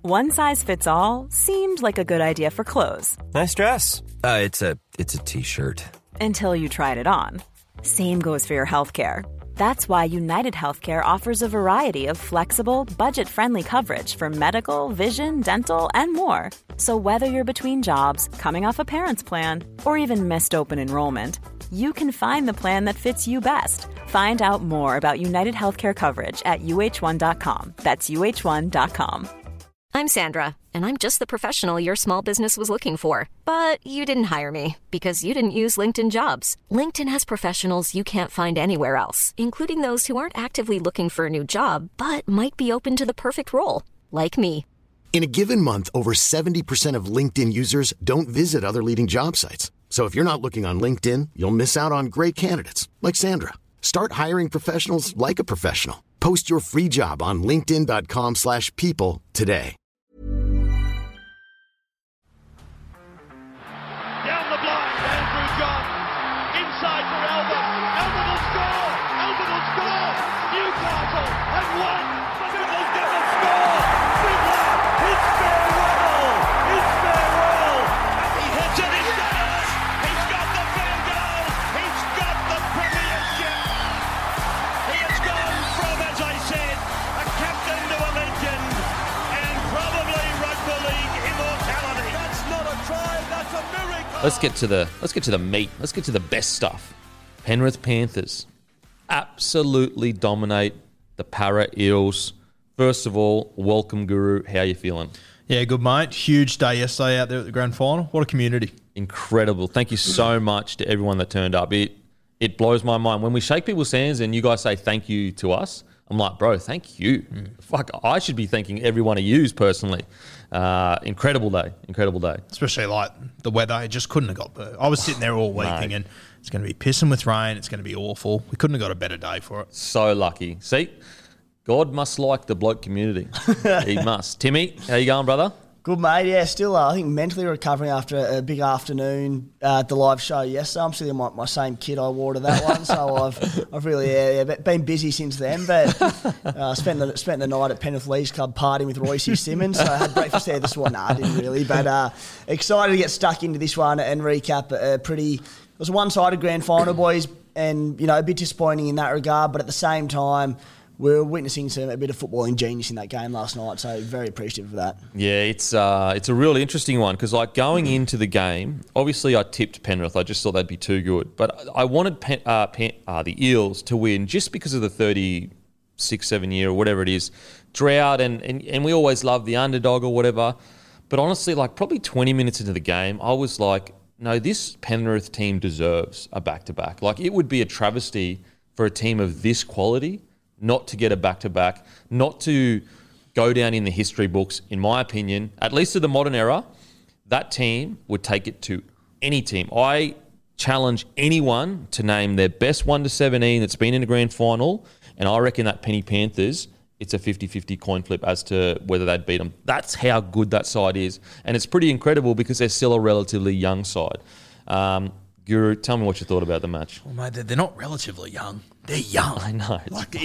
One size fits all seemed like a good idea for clothes. Nice dress. It's a t-shirt. Until you tried it on. Same goes for your healthcare. That's why United Healthcare offers a variety of flexible, budget-friendly coverage for medical, vision, dental, and more. So whether you're between jobs, coming off a parent's plan, or even missed open enrollment, you can find the plan that fits you best. Find out more about United Healthcare coverage at uh1.com. That's uh1.com. I'm Sandra, and I'm just the professional your small business was looking for. But you didn't hire me because you didn't use LinkedIn Jobs. LinkedIn has professionals you can't find anywhere else, including those who aren't actively looking for a new job, but might be open to the perfect role, like me. In a given month, over 70% of LinkedIn users don't visit other leading job sites. So if you're not looking on LinkedIn, you'll miss out on great candidates like Sandra. Start hiring professionals like a professional. Post your free job on linkedin.com/people today. Down the blind, Andrew John. Inside for Albert. Albert will score. Albert will score. Newcastle have won. Fiddler's going to score. Fiddler, it's farewell. It's farewell. And he hits it. He's got it. He's got the field goal. He's got the premiership. He has gone from, as I said, a captain to a legend, and probably rugby league immortality. That's not a try. That's a miracle. Let's get to the meat. Let's get to the best stuff. Penrith Panthers absolutely dominate the Para Eels. First of all, welcome, Guru. How are you feeling? Yeah, good, mate. Huge day yesterday out there at the grand final. What a community. Incredible. Thank you so much to everyone that turned up. It blows my mind. When we shake people's hands and you guys say thank you to us, I'm like, bro, thank you. Fuck, I should be thanking every one of yous personally. Incredible day. Especially like the weather. It just couldn't have got better. I was sitting there all week thinking it's going to be pissing with rain. It's going to be awful. We couldn't have got a better day for it. So lucky. See, God must like the bloke community. He must. Timmy, how you going, brother? Good, mate. Yeah, still, I think mentally recovering after a big afternoon at the live show yesterday. I'm still in my same kit I wore to that one, so I've really been busy since then. But spent the night at Penrith Leagues Club partying with Royce Simmons. So I had breakfast there this morning. I didn't really, but excited to get stuck into this one and recap it was a one-sided grand final, boys, and a bit disappointing in that regard. But at the same time, we're witnessing a bit of footballing genius in that game last night, so very appreciative of that. Yeah, it's a really interesting one because going into the game, obviously I tipped Penrith. I just thought they'd be too good. But I wanted the Eels to win just because of the 36-7 year or whatever it is, drought, and we always love the underdog or whatever. But honestly, probably 20 minutes into the game, I was like, no, this Penrith team deserves a back-to-back. It would be a travesty for a team of this quality not to get a back-to-back, not to go down in the history books, in my opinion, at least to the modern era. That team would take it to any team. I challenge anyone to name their best 1-17 that's been in a grand final, and I reckon that Penny Panthers, it's a 50-50 coin flip as to whether they'd beat them. That's how good that side is. And it's pretty incredible because they're still a relatively young side. Guru, tell me what you thought about the match. Well, mate, they're not relatively young. They're young. I know.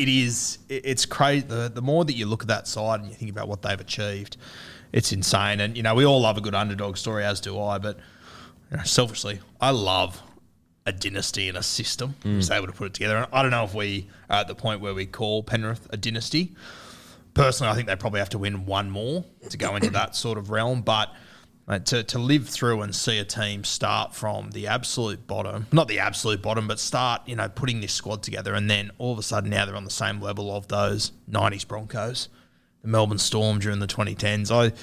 It's crazy. The more that you look at that side and you think about what they've achieved, it's insane. And, we all love a good underdog story, as do I. But selfishly, I love a dynasty and a system. Just able to put it together. And I don't know if we are at the point where we call Penrith a dynasty. Personally, I think they probably have to win one more to go into that sort of realm. But to live through and see a team start from the absolute bottom, not the absolute bottom, but start, putting this squad together, and then all of a sudden now they're on the same level of those 90s Broncos, the Melbourne Storm during the 2010s.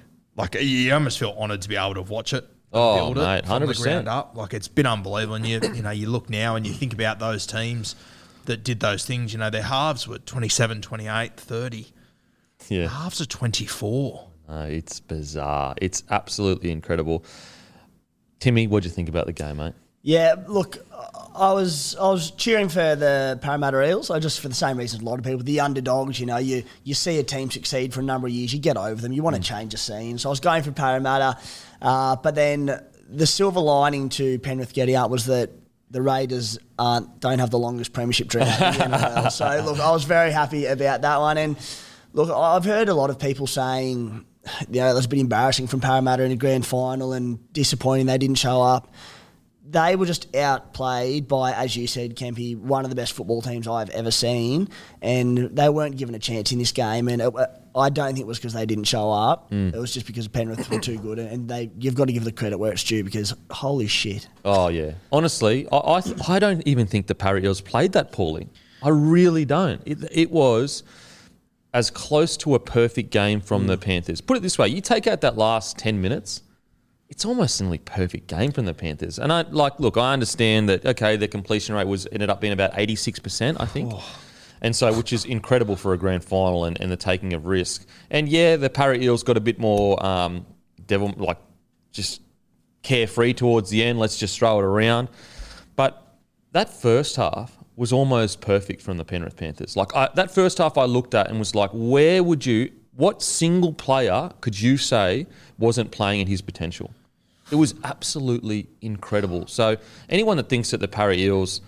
You almost feel honoured to be able to watch it. Oh, mate, 100%. From the ground up. It's been unbelievable. And you look now and you think about those teams that did those things. Their halves were 27, 28, 30. Yeah. Halves are 24. It's bizarre. It's absolutely incredible. Timmy, what do you think about the game, mate? Yeah, look, I was cheering for the Parramatta Eels, just for the same reason a lot of people. The underdogs, you see a team succeed for a number of years, you get over them, you want to change the scene. So I was going for Parramatta, but then the silver lining to Penrith getting out was that the Raiders don't have the longest premiership drought in the NFL. So, look, I was very happy about that one. And, look, I've heard a lot of people saying it was a bit embarrassing from Parramatta in the grand final and disappointing they didn't show up. They were just outplayed by, as you said, Kempy, one of the best football teams I've ever seen, and they weren't given a chance in this game. And I don't think it was because they didn't show up. It was just because Penrith were too good, and you've got to give the credit where it's due because holy shit. Oh yeah, honestly, I don't even think the Parra Eels played that poorly. I really don't. It was as close to a perfect game from the Panthers. Put it this way: you take out that last 10 minutes. It's almost a nearly perfect game from the Panthers. And I understand that, okay, the completion rate ended up being about 86%, I think. And so, which is incredible for a grand final and the taking of risk. And yeah, the Parra Eels got a bit more just carefree towards the end. Let's just throw it around. But that first half was almost perfect from the Penrith Panthers. That first half I looked at and was like, what single player could you say wasn't playing at his potential? It was absolutely incredible. So anyone that thinks that the Parra Eels,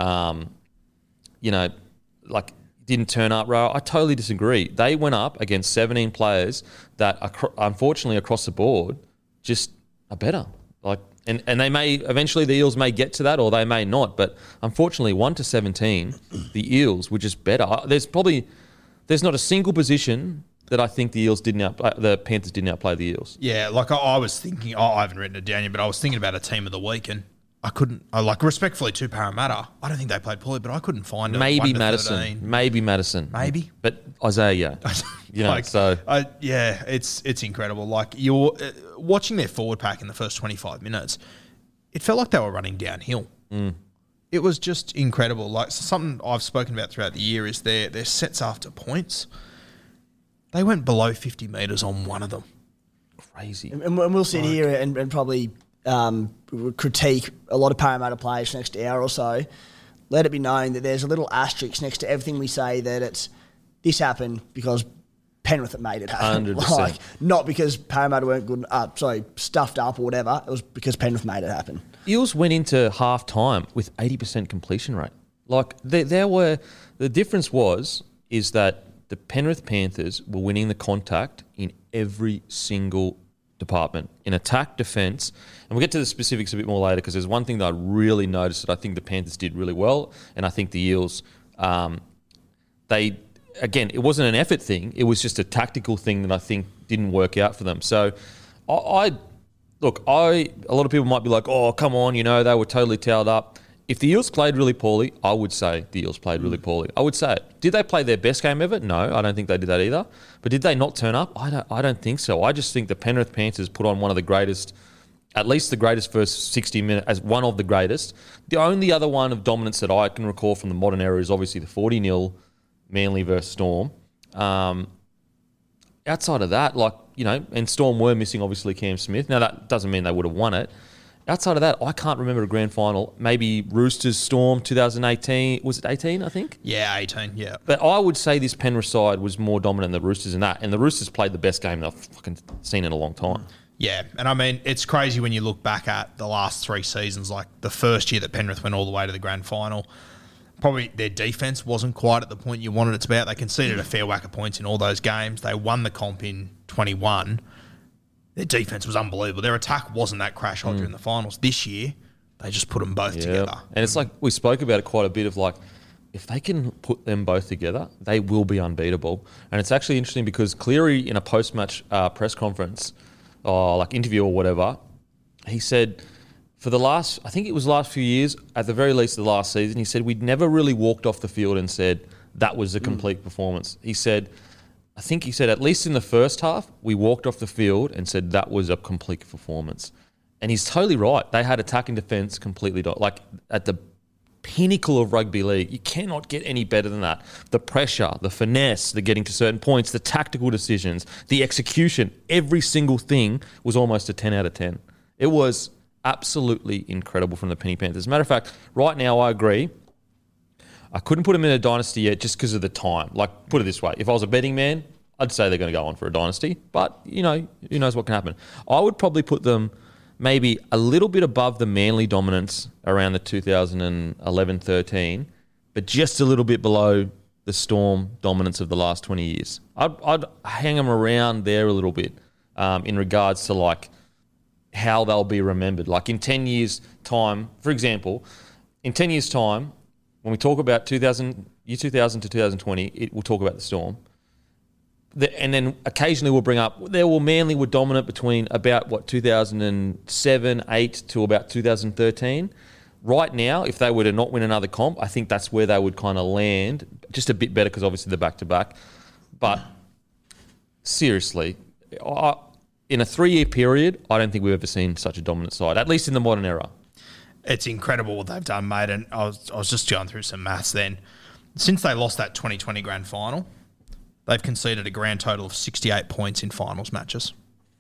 didn't turn up, I totally disagree. They went up against 17 players that, unfortunately, across the board, just are better. And they may eventually the Eels may get to that, or they may not. But unfortunately, 1 to 17, the Eels were just better. There's not a single position that I think the Panthers didn't outplay the Eels. Yeah, I was thinking, I haven't written it down yet, but I was thinking about a team of the week, and respectfully to Parramatta, I don't think they played poorly, but I couldn't find it. Maybe Madison. Maybe. But Isaiah, it's incredible. You're watching their forward pack in the first 25 minutes, it felt like they were running downhill. It was just incredible. Something I've spoken about throughout the year is their sets after points. They went below 50 metres on one of them. Crazy. And we'll sit here and probably critique a lot of Parramatta players next hour or so. Let it be known that there's a little asterisk next to everything we say that this happened because Penrith made it happen. 100%. Not because Parramatta weren't good, stuffed up or whatever. It was because Penrith made it happen. Eels went into half time with 80% completion rate. The difference is that the Penrith Panthers were winning the contact in every single department, in attack, defence. And we'll get to the specifics a bit more later because there's one thing that I really noticed that I think the Panthers did really well, and I think the Eels, it wasn't an effort thing. It was just a tactical thing that I think didn't work out for them. So a lot of people might be like, oh, come on, they were totally towed up. If the Eels played really poorly, I would say the Eels played really poorly. I would say it. Did they play their best game ever? No, I don't think they did that either. But did they not turn up? I don't think so. I just think the Penrith Panthers put on one of the greatest, at least the greatest first 60 minutes, as one of the greatest. The only other one of dominance that I can recall from the modern era is obviously the 40-0 Manly versus Storm. Outside of that, and Storm were missing obviously Cam Smith. Now that doesn't mean they would have won it. Outside of that, I can't remember a grand final. Maybe Roosters Storm 2018. Was it 18, I think? Yeah, 18, yeah. But I would say this Penrith side was more dominant than the Roosters in that. And the Roosters played the best game I've fucking seen in a long time. Yeah, and I mean, it's crazy when you look back at the last 3 seasons, like the first year that Penrith went all the way to the grand final. Probably their defence wasn't quite at the point you wanted it to be at. They conceded a fair whack of points in all those games. They won the comp in 21. Their defence was unbelievable. Their attack wasn't that crash hot during the finals. This year, they just put them both together. And it's we spoke about it quite a bit of if they can put them both together, they will be unbeatable. And it's actually interesting because Cleary in a post-match press conference, interview or whatever, he said for the last few years, at the very least the last season, he said we'd never really walked off the field and said that was a complete performance. He said at least in the first half, we walked off the field and said that was a complete performance. And he's totally right. They had attack and defence completely, at the pinnacle of rugby league. You cannot get any better than that. The pressure, the finesse, the getting to certain points, the tactical decisions, the execution, every single thing was almost a 10 out of 10. It was absolutely incredible from the Penny Panthers. As a matter of fact, right now I agree. I couldn't put them in a dynasty yet just because of the time. Put it this way. If I was a betting man, I'd say they're going to go on for a dynasty. But, who knows what can happen. I would probably put them maybe a little bit above the Manly dominance around the 2011-13, but just a little bit below the Storm dominance of the last 20 years. I'd hang them around there a little bit. in regards to like how they'll be remembered. Like in 10 years' time, for example, in 10 years' time, when we talk about 2000 to 2020, we'll talk about the Storm. And then occasionally we'll bring up, Manly were dominant between about, 2007, 8 to about 2013. Right now, if they were to not win another comp, I think that's where they would kind of land, just a bit better because obviously they're back-to-back. But seriously, in a 3-year period, I don't think we've ever seen such a dominant side, at least in the modern era. It's incredible what they've done, mate. And I was just going through some maths then. Since they lost that 2020 grand final, they've conceded a grand total of 68 points in finals matches.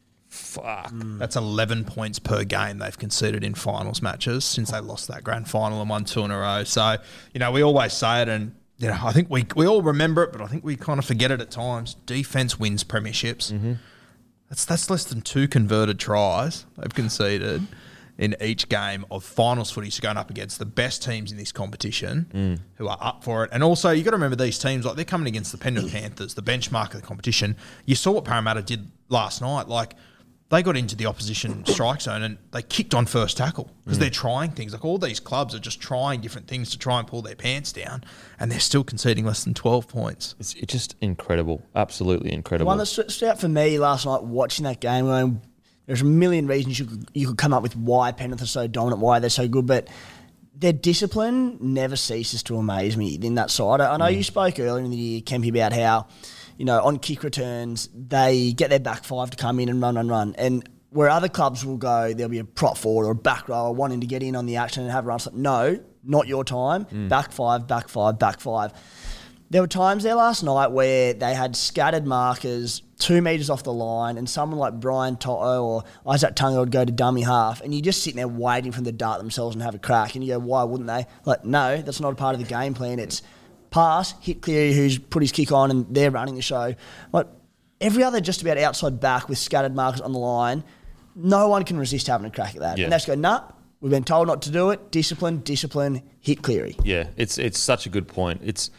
Fuck. That's 11 points per game they've conceded in finals matches since they lost that grand final and won 2 in a row. So, we always say it, and I think we all remember it, but I think we kind of forget it at times. Defense wins premierships. Mm-hmm. That's less than 2 converted tries they've conceded in each game of finals footy, so going up against the best teams in this competition who are up for it. And also, you got to remember these teams, like they're coming against the Penrith Panthers, the benchmark of the competition. You saw what Parramatta did last night. Like, they got into the opposition strike zone and they kicked on first tackle because they're trying things. Like, all these clubs are just trying different things to try and pull their pants down, and they're still conceding less than 12 points. It's just incredible. Absolutely incredible. The one that stood out for me last night watching that game, going, there's a million reasons you could come up with why Penrith are so dominant, why they're so good, but their discipline never ceases to amaze me in that side. I know you spoke earlier in the year, Kempy, about how, on kick returns, they get their back five to come in and run. And where other clubs will go, there'll be a prop forward or a back rower wanting to get in on the action and have a run. Like, no, not your time. Back five. There were times there last night where they had scattered markers 2 metres off the line, and someone like Brian Toto or Isaac Tunga would go to dummy half, and you're just sitting there waiting for them to dart themselves and have a crack, and you go, why wouldn't they? Like, no, that's not a part of the game plan. It's pass, hit Cleary, who's put his kick on, and they're running the show. Like, every other just about outside back with scattered markers on the line, no one can resist having a crack at that. Yeah. And they just go, nah, we've been told not to do it. Discipline, hit Cleary. Yeah, it's such a good point. It's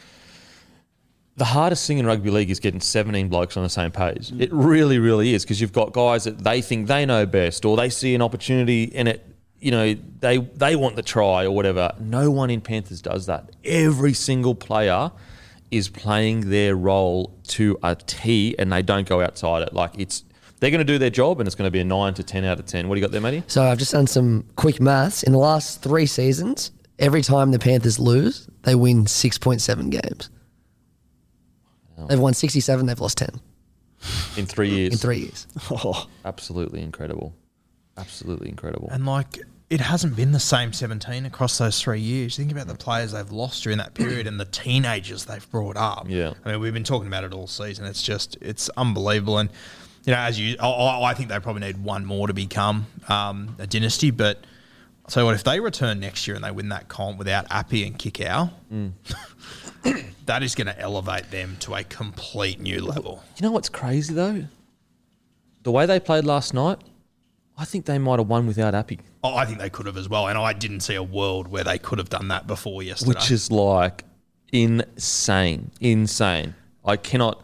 the hardest thing in rugby league is getting 17 blokes on the same page. It really, really is, because you've got guys that they think they know best, or they see an opportunity and it, they want the try or whatever. No one in Panthers does that. Every single player is playing their role to a T, and they don't go outside it. Like, they're going to do their job, and it's going to be a 9 to 10 out of 10. What do you got there, Matty? So I've just done some quick maths. In the last 3 seasons, every time the Panthers lose, they win 6.7 games. They've won 67, they've lost 10. In 3 years? In 3 years. Oh. Absolutely incredible. Absolutely incredible. And, it hasn't been the same 17 across those 3 years. Think about the players they've lost during that period and the teenagers they've brought up. Yeah. I mean, we've been talking about it all season. It's unbelievable. And, I think they probably need one more to become a dynasty. But I'll tell you what, if they return next year and they win that comp without Appy and Kikau, that is going to elevate them to a complete new level. You know what's crazy, though? The way they played last night, I think they might have won without Appy. Oh, I think they could have as well. And I didn't see a world where they could have done that before yesterday. Which is insane. I cannot,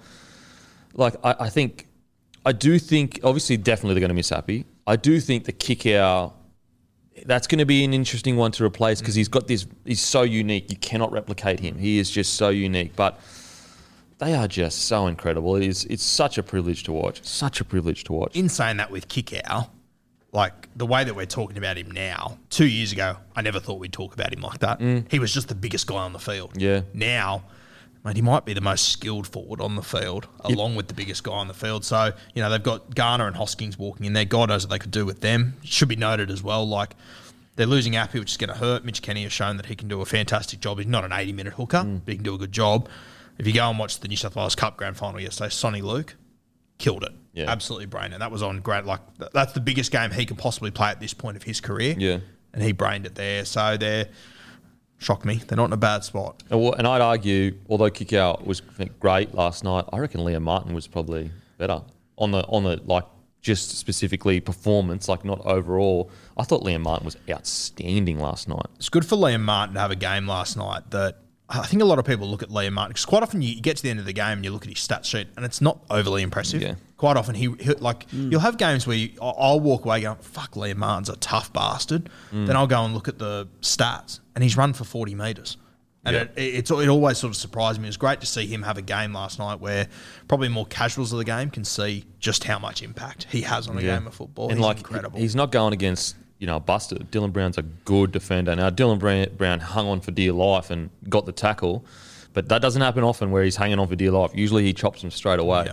I do think, obviously, definitely they're going to miss Appy. I do think the kick out, that's going to be an interesting one to replace, because he's so unique. You cannot replicate him. He is just so unique. But they are just so incredible. It's such a privilege to watch. In saying that with Kikau, the way that we're talking about him now, 2 years ago, I never thought we'd talk about him like that. He was just the biggest guy on the field. Yeah. Now, he might be the most skilled forward on the field, along with the biggest guy on the field. So, they've got Garner and Hoskins walking in there. God knows what they could do with them. It should be noted as well, they're losing Appy, which is going to hurt. Mitch Kenny has shown that he can do a fantastic job. He's not an 80-minute hooker, but he can do a good job. If you go and watch the New South Wales Cup Grand Final yesterday, Sonny Luke killed it. Yeah. Absolutely brained it. That was on great. That's the biggest game he can possibly play at this point of his career. Yeah. And he brained it there. So shocked me. They're not in a bad spot. And I'd argue, although Kikau was great last night, I reckon Liam Martin was probably better on the just specifically performance, not overall. I thought Liam Martin was outstanding last night. It's good for Liam Martin to have a game last night that I think a lot of people look at Liam Martin because quite often you get to the end of the game and you look at his stat sheet and it's not overly impressive. Yeah. Quite often you'll have games where I'll walk away going, fuck, Liam Martin's a tough bastard. Then I'll go and look at the stats and he's run for 40 metres. And it always sort of surprised me. It was great to see him have a game last night where probably more casuals of the game can see just how much impact he has on a game of football. And he's incredible. He's not going against a buster. Dylan Brown's a good defender. Now, Dylan Brown hung on for dear life and got the tackle, but that doesn't happen often where he's hanging on for dear life. Usually he chops him straight away.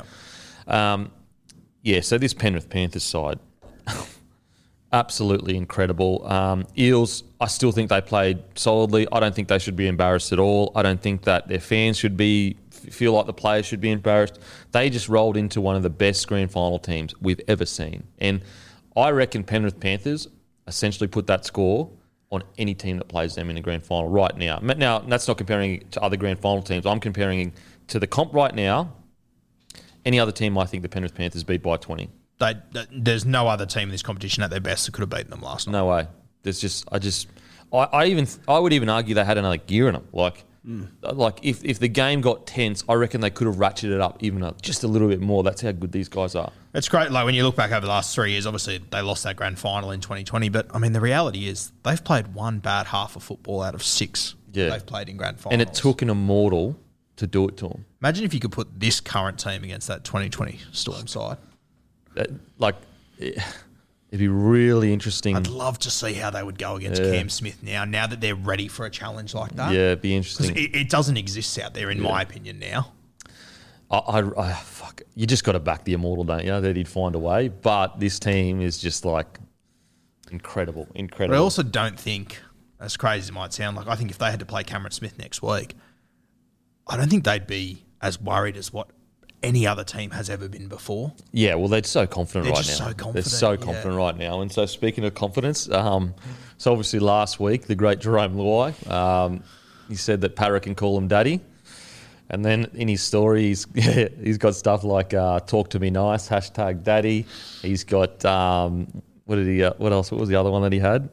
So this Penrith Panthers side, absolutely incredible. Eels, I still think they played solidly. I don't think they should be embarrassed at all. I don't think that their fans should feel like the players should be embarrassed. They just rolled into one of the best grand final teams we've ever seen. And I reckon Penrith Panthers essentially put that score on any team that plays them in the grand final right now. Now, that's not comparing it to other grand final teams. I'm comparing to the comp right now. Any other team, I think the Penrith Panthers beat by 20. There's no other team in this competition at their best that could have beaten them last night. No way. There's I would even argue they had another gear in them. Like if the game got tense, I reckon they could have ratcheted it up even just a little bit more. That's how good these guys are. It's great. Like when you look back over the last 3 years, obviously they lost that grand final in 2020. But I mean, the reality is they've played one bad half of football out of 6 they've played in grand finals. And it took an immortal to do it to them. Imagine if you could put this current team against that 2020 Storm side. It'd be really interesting. I'd love to see how they would go against Cam Smith now that they're ready for a challenge like that. Yeah, it'd be interesting. It doesn't exist out there, in my opinion, now. Fuck. You just got to back the immortal, don't you? That he'd find a way. But this team is just like incredible. But I also don't think, as crazy as it might sound, I think if they had to play Cameron Smith next week, I don't think they'd be as worried as what any other team has ever been before. Yeah, well, they're so confident right now. They're so confident right now. And so speaking of confidence, so obviously last week, the great Jerome Luai, he said that Parra can call him daddy. And then in his story, he's got stuff like talk to me nice, #daddy. He's got, what else? What was the other one that he had?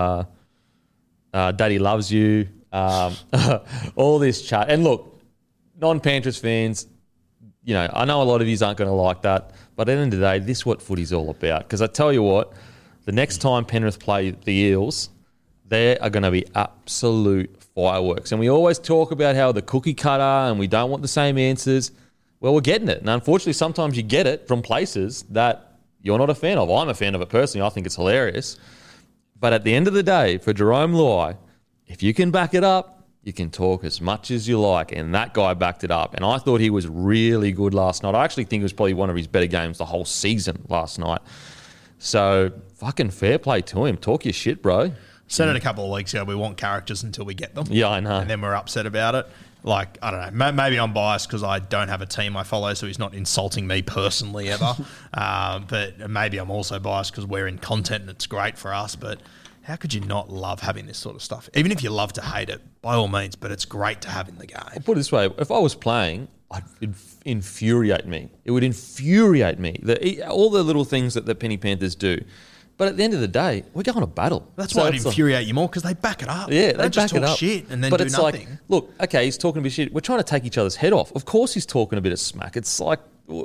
Daddy loves you. All this chat. And look, non-Panthers fans, I know a lot of you aren't going to like that, but at the end of the day, this is what footy's all about. Because I tell you what, the next time Penrith play the Eels, they are going to be absolute fireworks. And we always talk about how the cookie cutter and we don't want the same answers. Well, we're getting it. And unfortunately, sometimes you get it from places that you're not a fan of. I'm a fan of it personally. I think it's hilarious. But at the end of the day, for Jerome Luai, if you can back it up, you can talk as much as you like, and that guy backed it up. And I thought he was really good last night. I actually think it was probably one of his better games the whole season last night. So, fucking fair play to him. Talk your shit, bro. Said it a couple of weeks ago, we want characters until we get them. Yeah, I know. And then we're upset about it. I don't know. Maybe I'm biased because I don't have a team I follow, so he's not insulting me personally ever. But maybe I'm also biased because we're in content and it's great for us, but how could you not love having this sort of stuff? Even if you love to hate it, by all means, but it's great to have in the game. I'll put it this way. If I was playing, it'd infuriate me. It would infuriate me. All the little things that the Penny Panthers do. But at the end of the day, we're going to battle. That's why it'd infuriate you more, because they back it up. Yeah, they just talk shit and then do nothing. Like, look, okay, he's talking a bit of shit. We're trying to take each other's head off. Of course he's talking a bit of smack. It's like,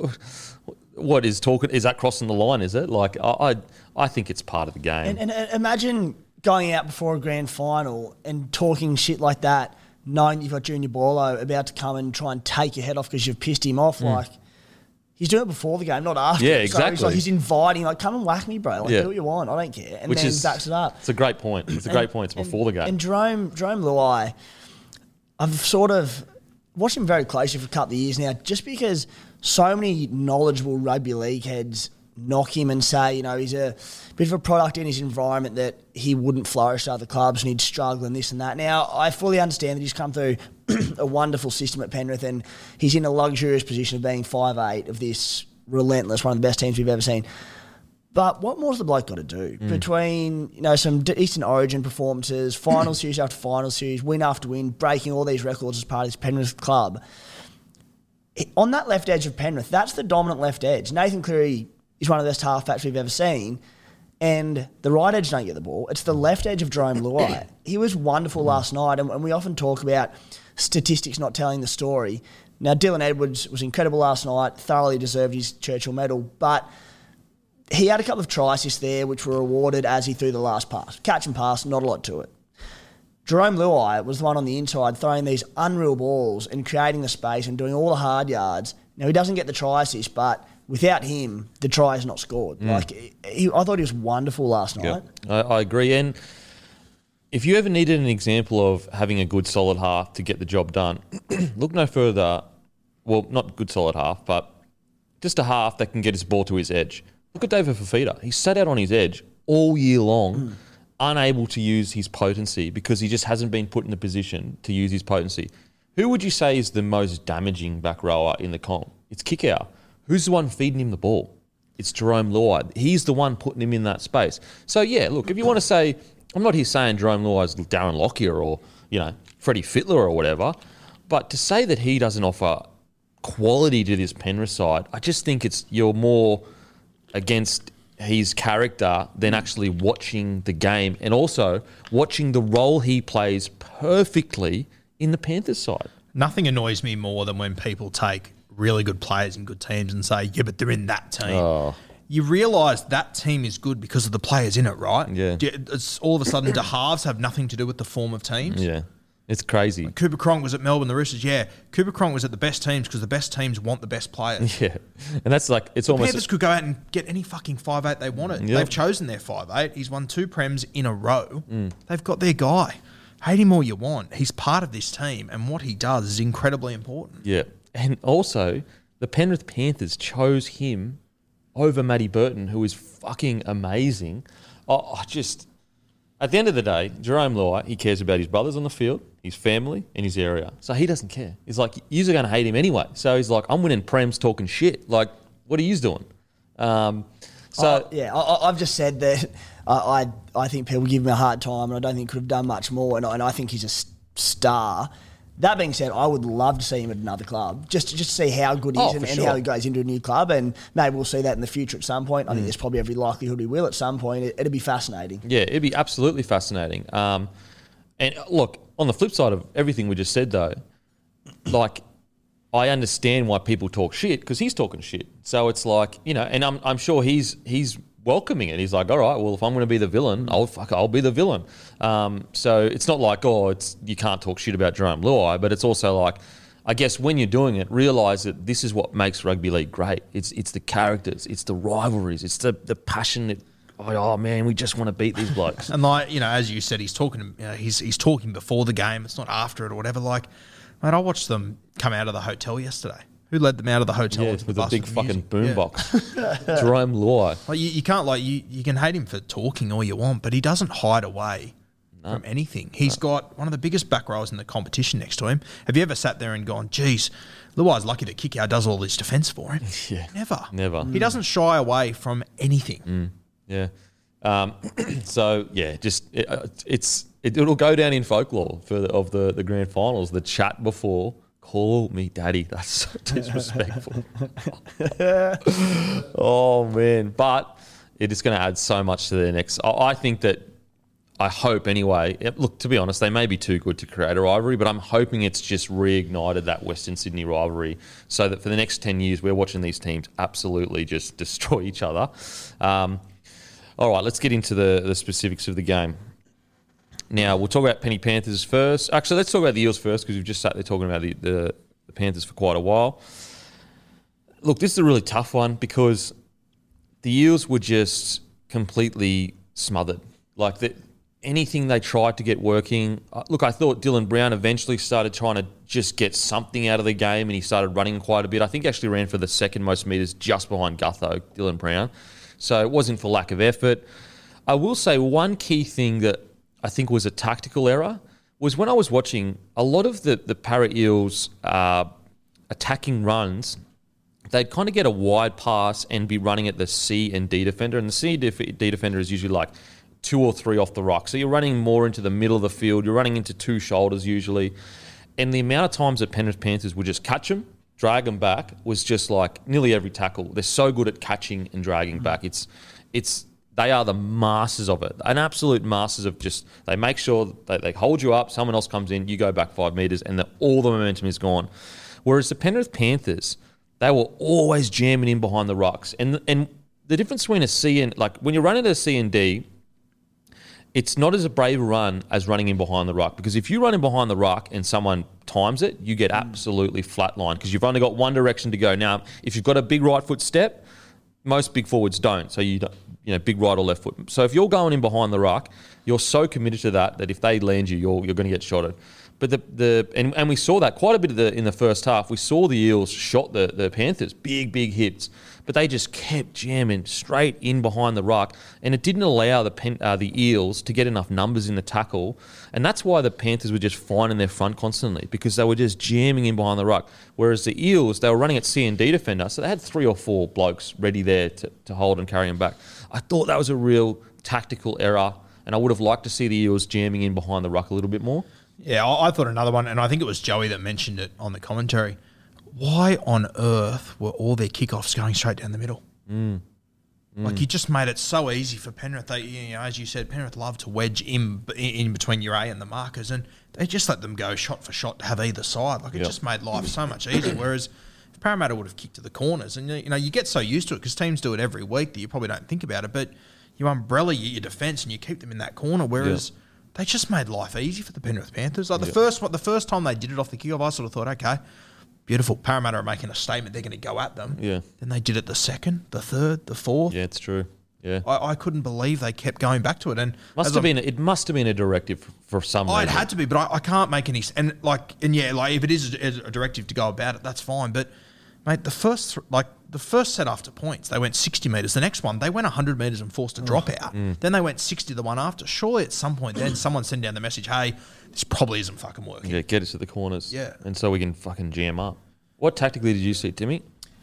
what is talking? Is that crossing the line, is it? Like, I think it's part of the game. And imagine going out before a grand final and talking shit like that, knowing you've got Junior Borlo about to come and try and take your head off because you've pissed him off. Like, he's doing it before the game, not after. Yeah, exactly. So he's inviting, come and whack me, bro. Do what you want. I don't care. And then backs it up. It's a great point. It's a great point. It's before the game. And Jerome Luai, I've sort of watched him very closely for a couple of years now, just because so many knowledgeable rugby league heads knock him and say, he's a bit of a product in his environment that he wouldn't flourish at other clubs and he'd struggle and this and that. Now, I fully understand that he's come through a wonderful system at Penrith and he's in a luxurious position of being 5'8", of this relentless, one of the best teams we've ever seen. But what more's the bloke got to do? Between, some Eastern Origin performances, final series after final series, win after win, breaking all these records as part of this Penrith club. On that left edge of Penrith, that's the dominant left edge. Nathan Cleary is one of the best halfbacks we've ever seen. And the right edge don't get the ball. It's the left edge of Jerome Luai. He was wonderful last night. And we often talk about statistics not telling the story. Now, Dylan Edwards was incredible last night, thoroughly deserved his Churchill medal, but he had a couple of try assists there which were rewarded as he threw the last pass. Catch and pass, not a lot to it. Jerome Luai was the one on the inside throwing these unreal balls and creating the space and doing all the hard yards. Now, he doesn't get the try assist, but without him, the try is not scored. I thought he was wonderful last night. I agree. And if you ever needed an example of having a good solid half to get the job done, look no further. Well, not good solid half, but just a half that can get his ball to his edge. Look at David Fafita. He sat out on his edge all year long, unable to use his potency because he just hasn't been put in the position to use his potency. Who would you say is the most damaging back rower in the comp? It's Kikau. Who's the one feeding him the ball? It's Jerome Luai. He's the one putting him in that space. So, yeah, look, if you want to say, I'm not here saying Jerome Luai is Darren Lockyer or, Freddie Fittler or whatever, but to say that he doesn't offer quality to this Penrith side, I just think you're more against his character than actually watching the game and also watching the role he plays perfectly in the Panthers side. Nothing annoys me more than when people take really good players in good teams and say, yeah, but they're in that team. Oh. You realise that team is good because of the players in it, right? Yeah. It's all of a sudden, the halves have nothing to do with the form of teams. Yeah. It's crazy. Like Cooper Cronk was at Melbourne, the Roosters. Yeah, Cooper Cronk was at the best teams because the best teams want the best players. Yeah, and that's like it's almost. Panthers could go out and get any fucking 5'8" they wanted. Yep. They've chosen their 5'8". He's won 2 Prems in a row. They've got their guy. Hate him all you want. He's part of this team, and what he does is incredibly important. Yeah, and also the Penrith Panthers chose him over Matty Burton, who is fucking amazing. At the end of the day, Jerome Luai, he cares about his brothers on the field, his family, and his area. So he doesn't care. He's like, you're going to hate him anyway. So he's like, I'm winning Prems talking shit. Like, what are you doing? I've just said that I think people give him a hard time and I don't think could have done much more. And I think he's a star. That being said, I would love to see him at another club, just to see how good he is and how he goes into a new club. And maybe we'll see that in the future at some point. I think there's probably every likelihood he will at some point. It'd be fascinating. Yeah, it'd be absolutely fascinating. And look, on the flip side of everything we just said, though, like, I understand why people talk shit because he's talking shit. So it's like, and I'm sure he's welcoming it. He's like, all right, well, if I'm going to be the villain, I'll be the villain. So it's not like, you can't talk shit about Jerome Luai, but it's also like, I guess when you're doing it, realise that this is what makes rugby league great. It's the characters, it's the rivalries, it's the passion. Oh man, we just want to beat these blokes. And as you said, he's talking. He's talking before the game. It's not after it or whatever. Like, mate, I watched them come out of the hotel yesterday. Who led them out of the hotel with a big fucking boombox? Jerome Luai. Like, you can't you can hate him for talking all you want, but he doesn't hide away from anything. He's got one of the biggest back rows in the competition next to him. Have you ever sat there and gone, geez, Luai's lucky that Kikau does all this defence for him? Yeah, Never. He doesn't shy away from anything. Yeah. So yeah, just it'll go down in folklore of the grand finals. The chat before. Call me daddy. That's so disrespectful. Oh, man. But it is going to add so much to their next. I think that, I hope anyway. Look, to be honest, they may be too good to create a rivalry, but I'm hoping it's just reignited that Western Sydney rivalry so that for the next 10 years, we're watching these teams absolutely just destroy each other. All right, let's get into the specifics of the game. Now, we'll talk about Penny Panthers first. Actually, let's talk about the Eels first because we've just sat there talking about the Panthers for quite a while. Look, this is a really tough one because the Eels were just completely smothered. Like, anything they tried to get working. Look, I thought Dylan Brown eventually started trying to just get something out of the game and he started running quite a bit. I think he actually ran for the second most metres just behind Gutho, Dylan Brown. So it wasn't for lack of effort. I will say one key thing that I think was a tactical error was when I was watching a lot of the Para Eels attacking runs, they'd kind of get a wide pass and be running at the C and D defender. And the C D defender is usually like 2 or 3 off the ruck. So you're running more into the middle of the field. You're running into 2 shoulders usually. And the amount of times that Penrith Panthers would just catch them, drag them back was just like nearly every tackle. They're so good at catching and dragging back. It's They are the masters of it, an absolute masters of just, they make sure they hold you up, someone else comes in, you go back 5 metres, and all the momentum is gone. Whereas the Penrith Panthers, they were always jamming in behind the rucks. And the difference between a C and, like, when you're running a C and D, it's not as a brave a run as running in behind the ruck. Because if you run in behind the ruck and someone times it, you get absolutely flatlined because you've only got one direction to go. Now, if you've got a big right foot step, most big forwards don't. So you don't, big right or left foot. So if you're going in behind the ruck, you're so committed to that if they land you, you're going to get shotted. But and we saw that quite a bit in the first half. We saw the Eels shot the Panthers, big hits, but they just kept jamming straight in behind the ruck, and it didn't allow the Eels to get enough numbers in the tackle, and that's why the Panthers were just finding their front constantly because they were just jamming in behind the ruck. Whereas the Eels, they were running at C and D defender, so they had 3 or 4 blokes ready there to hold and carry them back. I thought that was a real tactical error, and I would have liked to see the Eels jamming in behind the ruck a little bit more. Yeah, I thought another one, and I think it was Joey that mentioned it on the commentary. Why on earth were all their kickoffs going straight down the middle? Like, you just made it so easy for Penrith. They, as you said, Penrith love to wedge in between your A and the markers, and they just let them go shot for shot to have either side. Like, it just made life so much easier. Whereas if Parramatta would have kicked to the corners, and you get so used to it because teams do it every week that you probably don't think about it, but you umbrella your defence and you keep them in that corner. Whereas they just made life easy for the Penrith Panthers. Like the first time they did it off the kickoff, I sort of thought, okay, beautiful. Parramatta are making a statement. They're going to go at them. Yeah. Then they did it the second, the third, the fourth. Yeah, it's true. Yeah. I couldn't believe they kept going back to it. And it must have been a directive for some reason. It had to be, but I can't make any. And if it is a directive to go about it, that's fine. But mate, the first set after points, they went 60 metres. The next one, they went 100 metres and forced a drop out. Then they went 60 the one after. Surely at some point then someone send down the message, hey, this probably isn't fucking working. Yeah, get us to the corners. Yeah. And so we can fucking jam up. What tactically did you see, Timmy?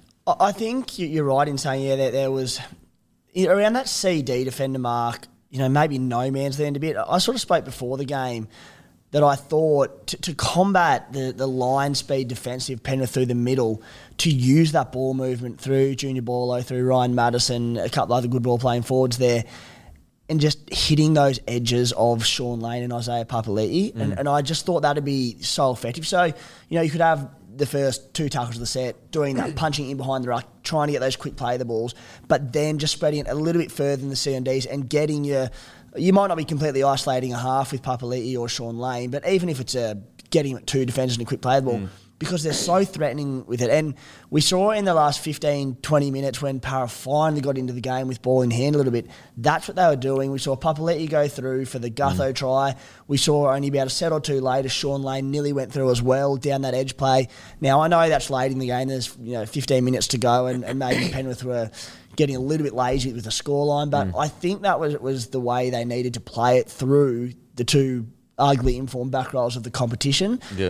I think you're right in saying, that there was, around that CD defender mark, maybe no man's land a bit. I sort of spoke before the game that I thought to combat the line speed defensive Penrith through the middle, to use that ball movement through Junior Borlow, through Ryan Madison, a couple other good ball playing forwards there, and just hitting those edges of Sean Lane and Isaiah Papali'i. And I just thought that would be so effective. So, you could have the first 2 tackles of the set, doing that, punching in behind the ruck, trying to get those quick play the balls, but then just spreading it a little bit further than the C&Ds and getting you might not be completely isolating a half with Papali'i or Sean Lane, but even if it's getting 2 defenders and a quick play the ball, because they're so threatening with it. And we saw in the last 15, 20 minutes when Para finally got into the game with ball in hand a little bit, that's what they were doing. We saw Papali'i go through for the Gutho try. We saw only about a set or 2 later, Sean Lane nearly went through as well down that edge play. Now, I know that's late in the game. There's 15 minutes to go, and maybe Penrith were getting a little bit lazy with the scoreline, but I think that was the way they needed to play it through the 2 arguably informed back rows of the competition. Yeah.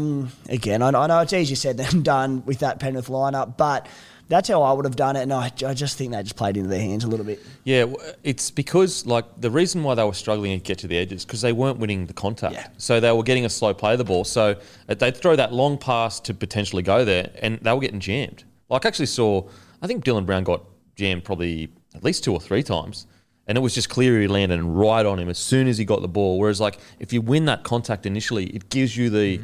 Again, I know it's easier said than done with that Penrith lineup, but that's how I would have done it, and I just think they just played into their hands a little bit. Yeah, it's because the reason why they were struggling to get to the edges because they weren't winning the contact. Yeah. So they were getting a slow play of the ball. So they'd throw that long pass to potentially go there, and they were getting jammed. I actually saw, I think Dylan Brown got jammed probably at least 2 or 3 times. And it was just clear he landed right on him as soon as he got the ball. Whereas, if you win that contact initially, it gives you the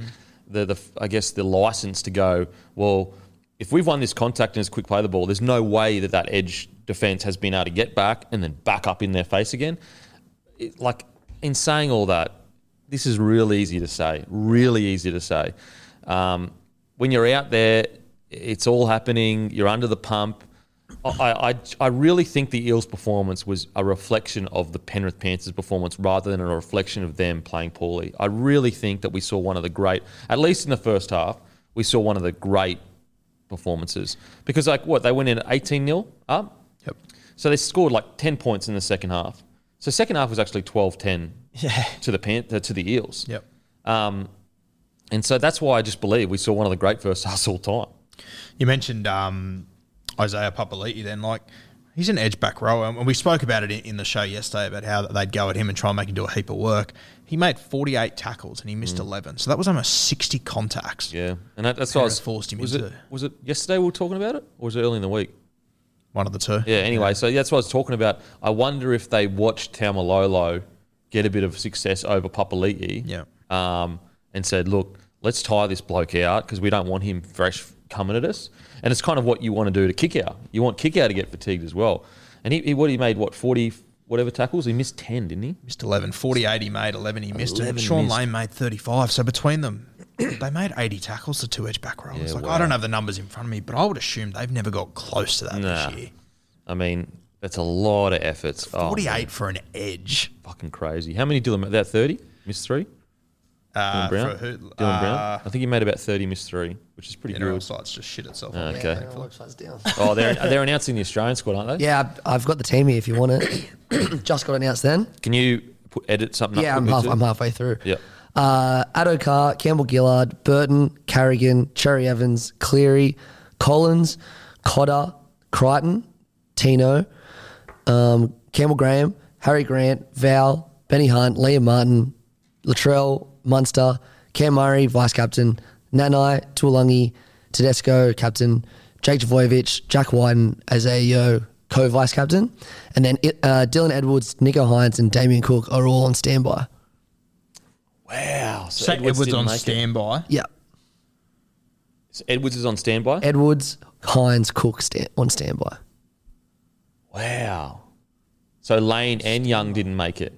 license to go, well, if we've won this contact and it's quick play the ball, there's no way that edge defence has been able to get back and then back up in their face again. In saying all that, this is really easy to say. Really easy to say. When you're out there, it's all happening. You're under the pump. I really think the Eels' performance was a reflection of the Penrith Panthers' performance rather than a reflection of them playing poorly. I really think that we saw one of the great, at least in the first half, we saw one of the great performances. Because, they went in at 18-0 up? Yep. So they scored 10 points in the second half. So second half was actually 12-10 to the Eels. Yep. And so that's why I just believe we saw one of the great first halves all time. You mentioned Isaiah Papali'i then, he's an edge back row, and we spoke about it in the show yesterday about how they'd go at him and try and make him do a heap of work. He made 48 tackles and he missed 11, so that was almost 60 contacts. Yeah, and that's what I was forced him into. Was it yesterday we were talking about it, or was it early in the week? One of the two. Yeah, anyway, so that's what I was talking about. I wonder if they watched Taumalolo get a bit of success over Papali'i and said, look, let's tie this bloke out because we don't want him fresh coming at us. And it's kind of what you want to do to kick out. You want kick out to get fatigued as well. And he made, 40 whatever tackles? He missed 10, didn't he? Missed 11. 48 he made, 11 he missed. And Sean Lane made 35. So between them, they made 80 tackles, the two edge back row. It's I don't have the numbers in front of me, but I would assume they've never got close to that this year. I mean, that's a lot of efforts. 48 for an edge. Fucking crazy. How many Dylan? About 30? Missed 3? Dylan Brown? Dylan Brown? I think he made about 30, missed 3, which is pretty good. Our website's just shit itself. Okay. Yeah, our website's down. Oh, they're announcing the Australian squad, aren't they? Yeah, I've got the team here if you want it. Just got announced then. Can you edit something up? Yeah, I'm halfway through. Yeah. Addo-Carr, Campbell Gillard, Burton, Carrigan, Cherry Evans, Cleary, Collins, Cotter, Crichton, Tino, Campbell Graham, Harry Grant, Val, Benny Hunt, Liam Martin, Latrell, Munster, Cam Murray, vice-captain, Nanai, Tuolangi, Tedesco, captain, Jake Javojevic, Jack Wyden, Isaiah Yeo, co-vice-captain, and then Dylan Edwards, Nico Hines and Damien Cook are all on standby. Wow. So Edwards on standby. Yeah. So Edwards is on standby? Edwards, Hines, Cook on standby. Wow. So Lane and Young didn't make it.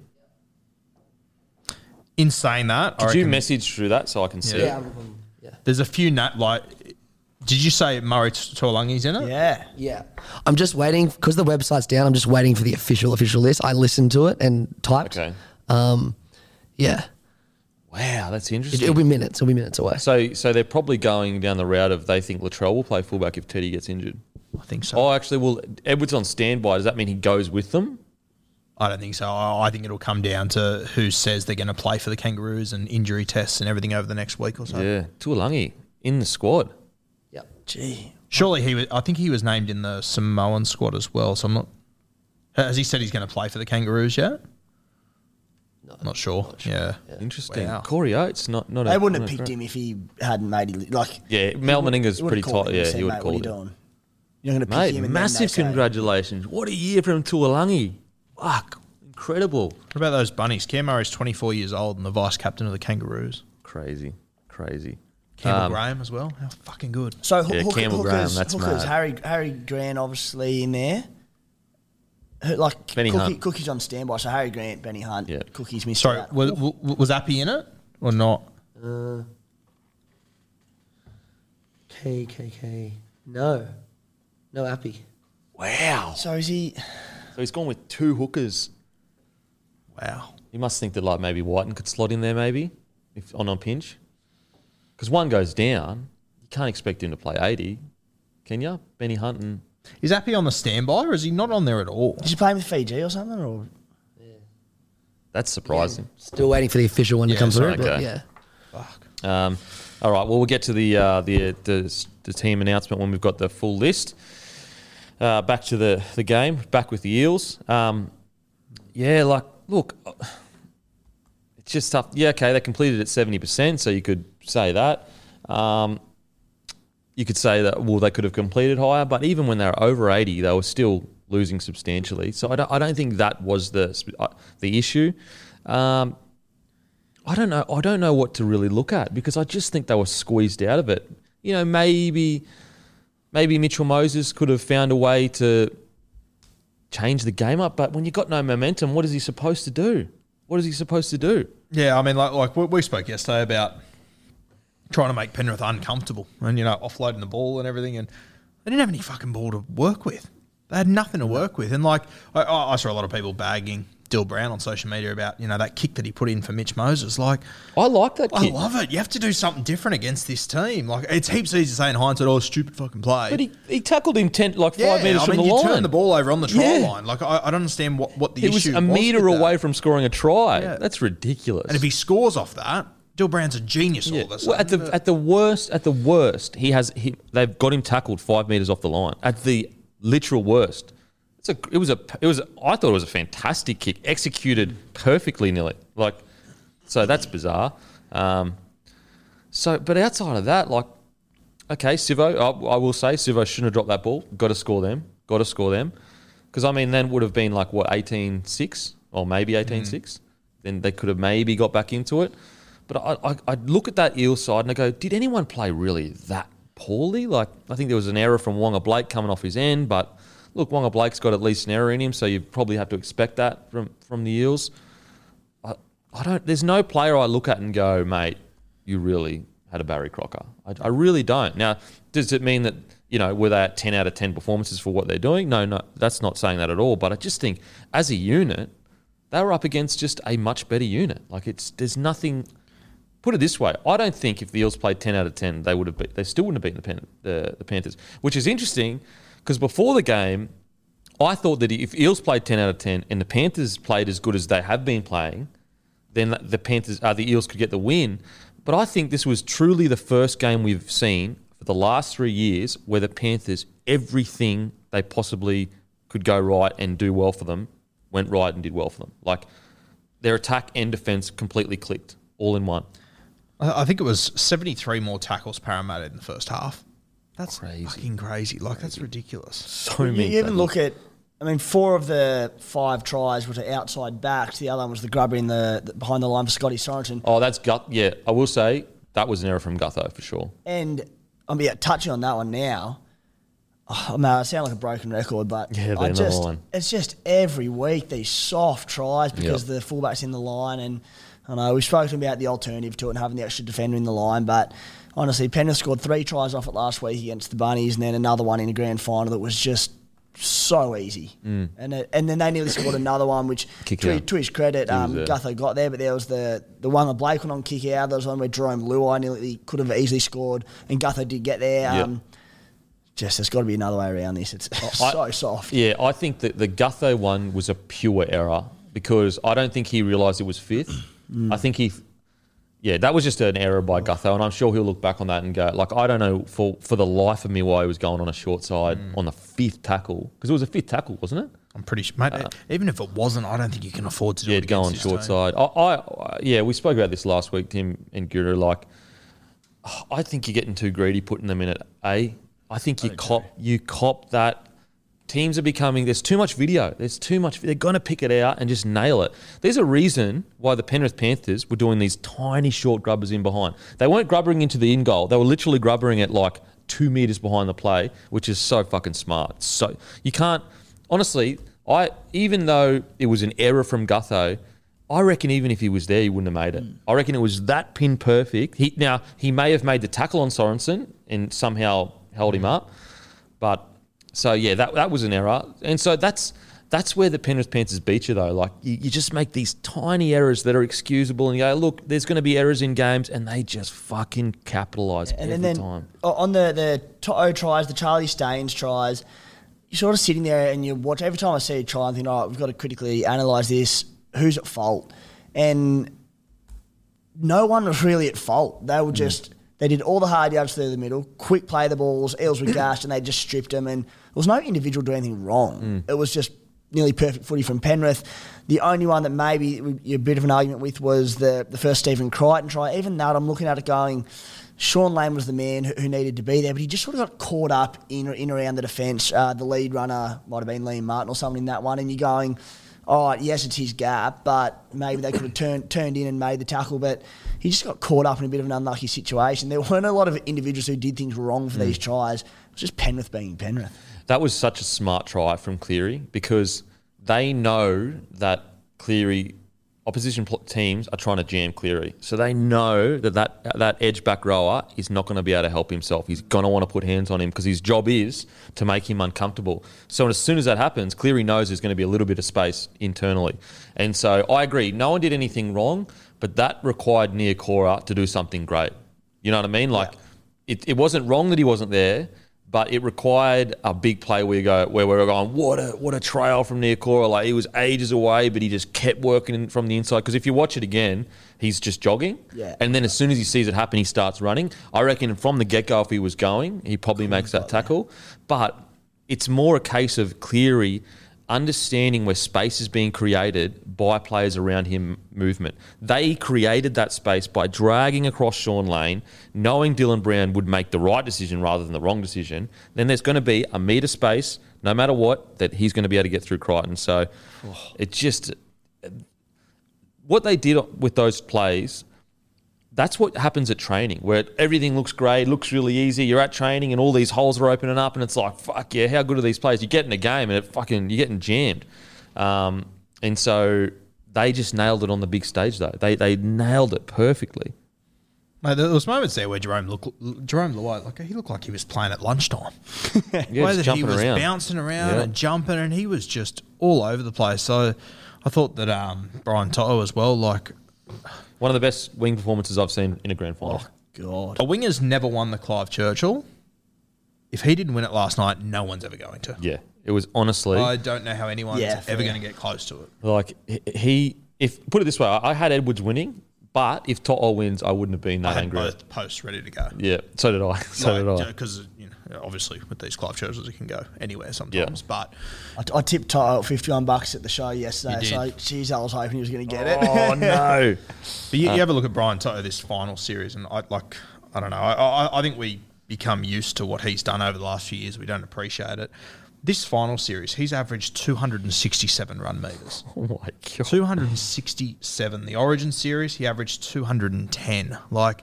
In saying that, Could you message through that so I can see it? There's a few did you say Murray Tuolangi's in it? Yeah. I'm just waiting because the website's down. I'm just waiting for the official list. I listened to it and typed. Okay. Yeah. Wow, that's interesting. It'll be minutes. It'll be minutes away. So they're probably going down the route of they think Latrell will play fullback if Teddy gets injured. I think so. Oh, actually, well, Edwards on standby. Does that mean he goes with them? I don't think so. I think it'll come down to who says they're going to play for the Kangaroos and injury tests and everything over the next week or so. Yeah. Tuolangi in the squad. Yep. Gee. Surely I think he was named in the Samoan squad as well. So I'm not. Has he said he's going to play for the Kangaroos yet? No. Not sure. Yeah. Interesting. Wow. Corey Oates, not. They wouldn't have picked him if he hadn't made it. Mel Meninga's pretty tight. Yeah, he would have called it. You're going to pick him. Mate, massive congratulations. What a year from Tuolangi. Fuck. Incredible. What about those bunnies? Cam Murray's 24 years old and the vice captain of the Kangaroos. Crazy. Campbell Graham as well. How fucking good. So Campbell Graham, that's hookers, mad. Harry Grant obviously in there. Benny Hunt. Cookie's on standby, so Harry Grant, Benny Hunt, Yeah. Cookie's missed Sorry, out. was Appy in it or not? KKK. No, Appy. Wow. So is he... So he's gone with 2 hookers. Wow. You must think that maybe Whiten could slot in there maybe if on a pinch. Because one goes down, you can't expect him to play 80, can you? Benny Hunt and... Is Appy on the standby or is he not on there at all? Did you play him with Fiji or something? Or That's surprising. Still waiting for the official one to come through. okay. But yeah. Fuck. All right, well, we'll get to the team announcement when we've got the full list. Back to the game, back with the Eels. Look, it's just tough. Yeah, okay, they completed at 70%, so you could say that. You could say that, well, they could have completed higher, but even when they were over 80, they were still losing substantially. So I don't think that was the issue. I don't know what to really look at because I just think they were squeezed out of it. You know, maybe Mitchell Moses could have found a way to change the game up, but when you've got no momentum, what is he supposed to do? Yeah, I mean, like we spoke yesterday about trying to make Penrith uncomfortable and, offloading the ball and everything, and they didn't have any fucking ball to work with. They had nothing to work with. And, I saw a lot of people bagging Dill Brown on social media about, that kick that he put in for Mitch Moses. I like that kick. I love it. You have to do something different against this team. It's heaps easy to say in hindsight, stupid fucking play. But he tackled him 5 metres from the line. You turn the ball over on the try line. I don't understand what the issue was. He was a metre away from scoring a try. Yeah. That's ridiculous. And if he scores off that, Dill Brown's a genius all of a sudden. Well, at the worst, they've got him tackled 5 metres off the line. At the literal worst. I thought it was a fantastic kick, executed perfectly nearly. So that's bizarre. But outside of that, okay, Sivo, I will say Sivo shouldn't have dropped that ball. Got to score them. got to score them. Because, I mean, then would have been like, what, 18-6 or maybe 18-6. Then they could have maybe got back into it. But I look at that Eels side and I go, did anyone play really that poorly? Like, I think there was an error from Wonga Blake coming off his end, but look, Wonga Blake's got at least an error in him, so you probably have to expect that from the Eels. There's no player I look at and go, mate, you really had a Barry Crocker. I really don't. Now, does it mean that, were they at 10 out of 10 performances for what they're doing? No, that's not saying that at all. But I just think, as a unit, they were up against just a much better unit. Like, there's nothing. Put it this way, I don't think if the Eels played 10 out of 10, they still wouldn't have beaten the Panthers, which is interesting because before the game, I thought that if Eels played 10 out of 10 and the Panthers played as good as they have been playing, then the Eels could get the win. But I think this was truly the first game we've seen for the last 3 years where the Panthers, everything they possibly could go right and do well for them, went right and did well for them. Like, their attack and defence completely clicked, all in one. I think it was 73 more tackles Parramatta in the first half. That's crazy. Fucking crazy. Like, that's ridiculous. So many. You even look at, 4 of the 5 tries were to outside backs. The other one was the grubber in the behind the line for Scotty Sorensen. Oh, that's Yeah, I will say that was an error from Gutho for sure. And touching on that one now, I sound like a broken record, but it's just every week these soft tries because the fullback's in the line. And I know we've spoken about the alternative to it and having the extra defender in the line, but honestly, Penrith scored 3 tries off it last week against the Bunnies and then another one in the grand final that was just so easy. And then they nearly scored another one, which to his credit, Gutho got there, but there was the one that Blake went on kick out. There was one where Jerome Luai nearly could have easily scored, and Gutho did get there. There's got to be another way around this. It's so soft. Yeah, I think that the Gutho one was a pure error because I don't think he realised it was fifth. I think that was just an error by Gutho, and I'm sure he'll look back on that and go, like, I don't know for the life of me why he was going on a short side on the 5th tackle, because it was a 5th tackle, wasn't it? I'm pretty sure, mate. Even if it wasn't, I don't think you can afford to do it. Yeah, go on short side. We spoke about this last week, Tim and Guru. Like, I think you're getting too greedy putting them in at A. I think you cop that. Teams are becoming, there's too much video. They're going to pick it out and just nail it. There's a reason why the Penrith Panthers were doing these tiny short grubbers in behind. They weren't grubbering into the in goal. They were literally grubbering at like 2 metres behind the play, which is so fucking smart. So you can't, honestly, even though it was an error from Gutho, I reckon even if he was there, he wouldn't have made it. I reckon it was that pin perfect. He may have made the tackle on Sorensen and somehow held him up, but so, yeah, that was an error. And so that's where the Penrith Panthers beat you, though. Like, you just make these tiny errors that are excusable and you go, look, there's going to be errors in games, and they just fucking capitalise every time. On the Toto tries, the Charlie Staines tries, you're sort of sitting there and you watch. Every time I see a try, I think, all right, we've got to critically analyse this. Who's at fault? And no one was really at fault. They were just... They did all the hard yards through the middle, quick play the balls, Eels were gashed, and they just stripped them. And there was no individual doing anything wrong. It was just nearly perfect footy from Penrith. The only one that maybe a bit of an argument with was the first Stephen Crichton try. Even that, I'm looking at it going, Sean Lane was the man who needed to be there, but he just sort of got caught up in around the defence. The lead runner might have been Liam Martin or something in that one, and you're going, all right, yes, it's his gap, but maybe they could have turned in and made the tackle, but he just got caught up in a bit of an unlucky situation. There weren't a lot of individuals who did things wrong for these tries. It was just Penrith being Penrith. That was such a smart try from Cleary because they know that Cleary, opposition teams are trying to jam Cleary. So they know that edge back rower is not going to be able to help himself. He's going to want to put hands on him because his job is to make him uncomfortable. So as soon as that happens, Cleary knows there's going to be a little bit of space internally. And so I agree, no one did anything wrong, but that required Niokora to do something great. You know what I mean? Like, it wasn't wrong that he wasn't there, but it required a big play where we were going, what a trail from Niokora. Like, he was ages away, but he just kept working from the inside. Because if you watch it again, he's just jogging. Yeah. And then as soon as he sees it happen, he starts running. I reckon from the get-go, if he was going, he probably makes that tackle. But it's more a case of Cleary understanding where space is being created by players around him movement. They created that space by dragging across Sean Lane, knowing Dylan Brown would make the right decision rather than the wrong decision. Then there's going to be a metre space, no matter what, that he's going to be able to get through Crichton. So it just... What they did with those plays... That's what happens at training, where everything looks great, looks really easy. You're at training and all these holes are opening up and it's like, fuck yeah, how good are these players? You get in a game and you're getting jammed. And so they just nailed it on the big stage, though. They nailed it perfectly. Mate, there was moments there where Jerome Luai, he looked like he was playing at lunchtime. Yeah, the way that he was around. bouncing around and jumping, and he was just all over the place. So I thought that Brian Toto as well, one of the best wing performances I've seen in a grand final. Oh, God. A winger's never won the Clive Churchill. If he didn't win it last night, no one's ever going to. Yeah, it was honestly... I don't know how anyone's ever going to get close to it. Like, put it this way, I had Edwards winning, but if Toto wins, I wouldn't have been that angry. I had both posts ready to go. Yeah, so did I. Because, obviously, with these Clive Churchills, it can go anywhere sometimes. Yeah. But I tipped Toto $51 at the show yesterday, You so did. geez, I was hoping he was going to get it. Oh, no. But you have a look at Brian Toto this final series, and I don't know. I think we become used to what he's done over the last few years. We don't appreciate it. This final series, he's averaged 267 run meters. Oh, my God. 267. The Origin series, he averaged 210.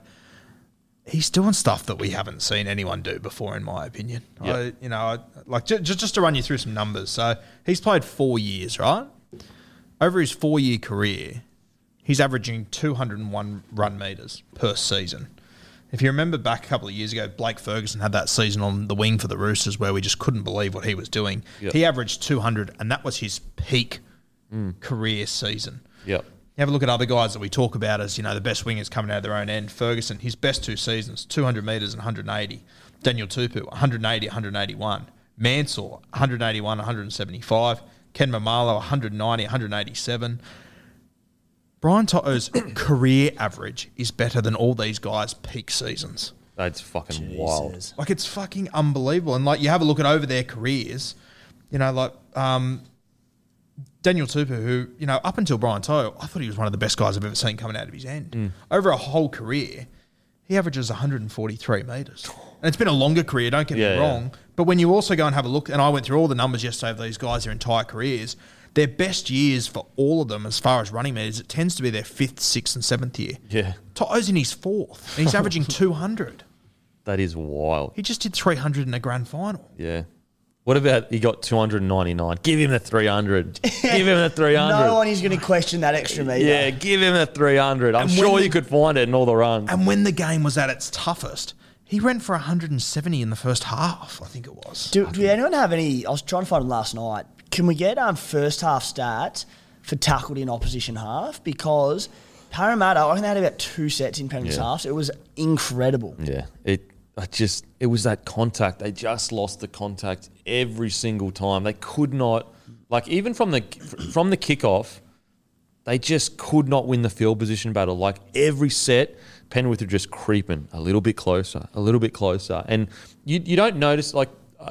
He's doing stuff that we haven't seen anyone do before, in my opinion. Yep. Just to run you through some numbers. So he's played 4 years, right? Over his 4-year career, he's averaging 201 run meters per season. If you remember back a couple of years ago, Blake Ferguson had that season on the wing for the Roosters where we just couldn't believe what he was doing. Yep. He averaged 200, and that was his peak career season. Yep. You have a look at other guys that we talk about as, the best wingers coming out of their own end. Ferguson, his best 2 seasons, 200 metres and 180. Daniel Tupou, 180, 181. Mansell, 181, 175. Ken Mamalo, 190, 187. Brian Toto's career average is better than all these guys' peak seasons. That's fucking wild. It's fucking unbelievable. And, you have a look at over their careers, Daniel Tupou, who, up until Brian Toto, I thought he was one of the best guys I've ever seen coming out of his end. Over a whole career, he averages 143 metres. And it's been a longer career, don't get me wrong. But when you also go and have a look, and I went through all the numbers yesterday of these guys, their entire careers, their best years for all of them as far as running metres, it tends to be their 5th, 6th and 7th year. Yeah. Toto's in his 4th, and he's averaging 200. That is wild. He just did 300 in a grand final. Yeah. What about he got 299? Give him the 300. Give him the 300. No one is going to question that extra metre. Yeah, give him the 300. I'm sure you could find it in all the runs. And when the game was at its toughest, he ran for 170 in the first half, I think it was. Do anyone have any... I was trying to find them last night. Can we get first half stats for tackled in opposition half? Because Parramatta, I think they had about 2 sets in Penrith's halves. It was incredible. Yeah, it was that contact. They just lost the contact every single time. They could not, even from the kickoff, they just could not win the field position battle. Every set, Penrith were just creeping a little bit closer, and you don't notice. A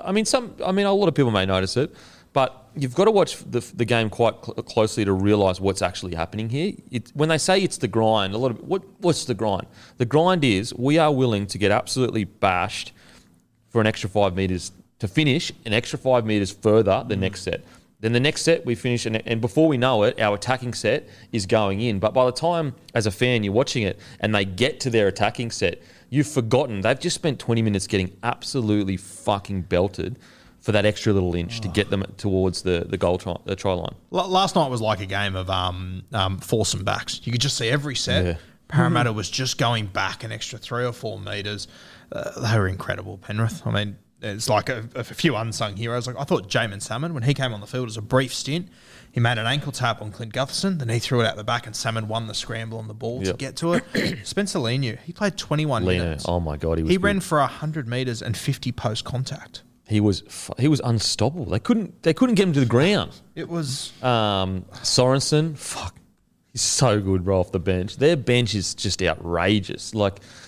lot of people may notice it, but you've got to watch the game quite closely to realise what's actually happening here. When they say it's the grind, what's the grind? The grind is we are willing to get absolutely bashed for an extra 5 metres to finish an extra 5 metres further the next set. Then the next set we finish, and before we know it, our attacking set is going in. But by the time, as a fan, you're watching it and they get to their attacking set, you've forgotten they've just spent 20 minutes getting absolutely fucking belted for that extra little inch to get them towards the try line. Last night was like a game of force and backs. You could just see every set. Yeah. Parramatta was just going back an extra 3 or 4 metres. They were incredible, Penrith. I mean, it's like a few unsung heroes. I thought Jamin Salmon, when he came on the field as a brief stint, he made an ankle tap on Clint Gutherson, then he threw it out the back and Salmon won the scramble on the ball to get to it. Spencer Leniu, he played 21 minutes. Oh my God, he ran for 100 metres and 50 post contact. He was unstoppable. They couldn't get him to the ground. It was Sorensen. Fuck, he's so good, bro, off the bench. Their bench is just outrageous.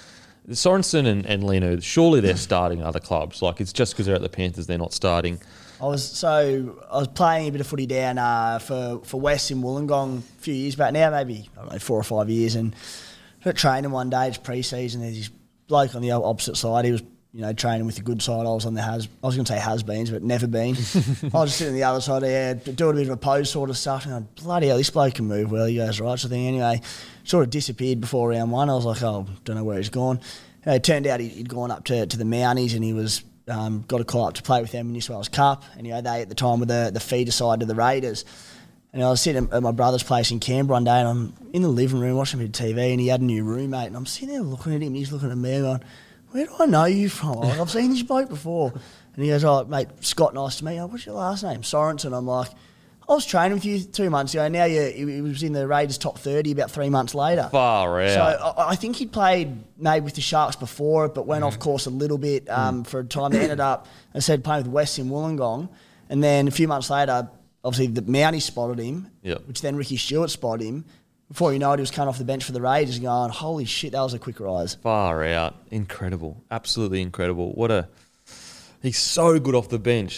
Sorensen and Leno, surely they're starting other clubs. It's just because they're at the Panthers they're not starting. I was playing a bit of footy down for West in Wollongong a few years back now, maybe, I don't know, 4 or 5 years, and at training one day, it's pre-season, there's this bloke on the opposite side. He was, training with the good side. I was on the I was going to say has-beens, but never been. I was just sitting on the other side doing a bit of a pose sort of stuff, and I'm bloody hell, this bloke can move well. He goes, right, sort of thing. Anyway, sort of disappeared before round one. I was like, oh, don't know where he's gone. It turned out he'd gone up to the Mounties, and he was got a call up to play with them in New South Wales Cup. And they at the time were the feeder side to the Raiders. And I was sitting at my brother's place in Canberra one day, and I'm in the living room watching a bit of TV, and he had a new roommate, and I'm sitting there looking at him, and he's looking at me going, where do I know you from? I'm like, I've seen this bloke before. And he goes, oh, mate, Scott, nice to meet you. What's your last name? Sorensen. I'm like, I was training with you 2 months ago. Now he was in the Raiders top 30 about 3 months later. Far out. So I think he'd played maybe with the Sharks before, but went off course a little bit for a time. They ended up, I said, playing with West in Wollongong. And then a few months later, obviously the Mounties spotted him, which then Ricky Stewart spotted him. Before you know it, he was coming off the bench for the Raiders and going, holy shit, that was a quick rise. Far out. Incredible. Absolutely incredible. He's so good off the bench.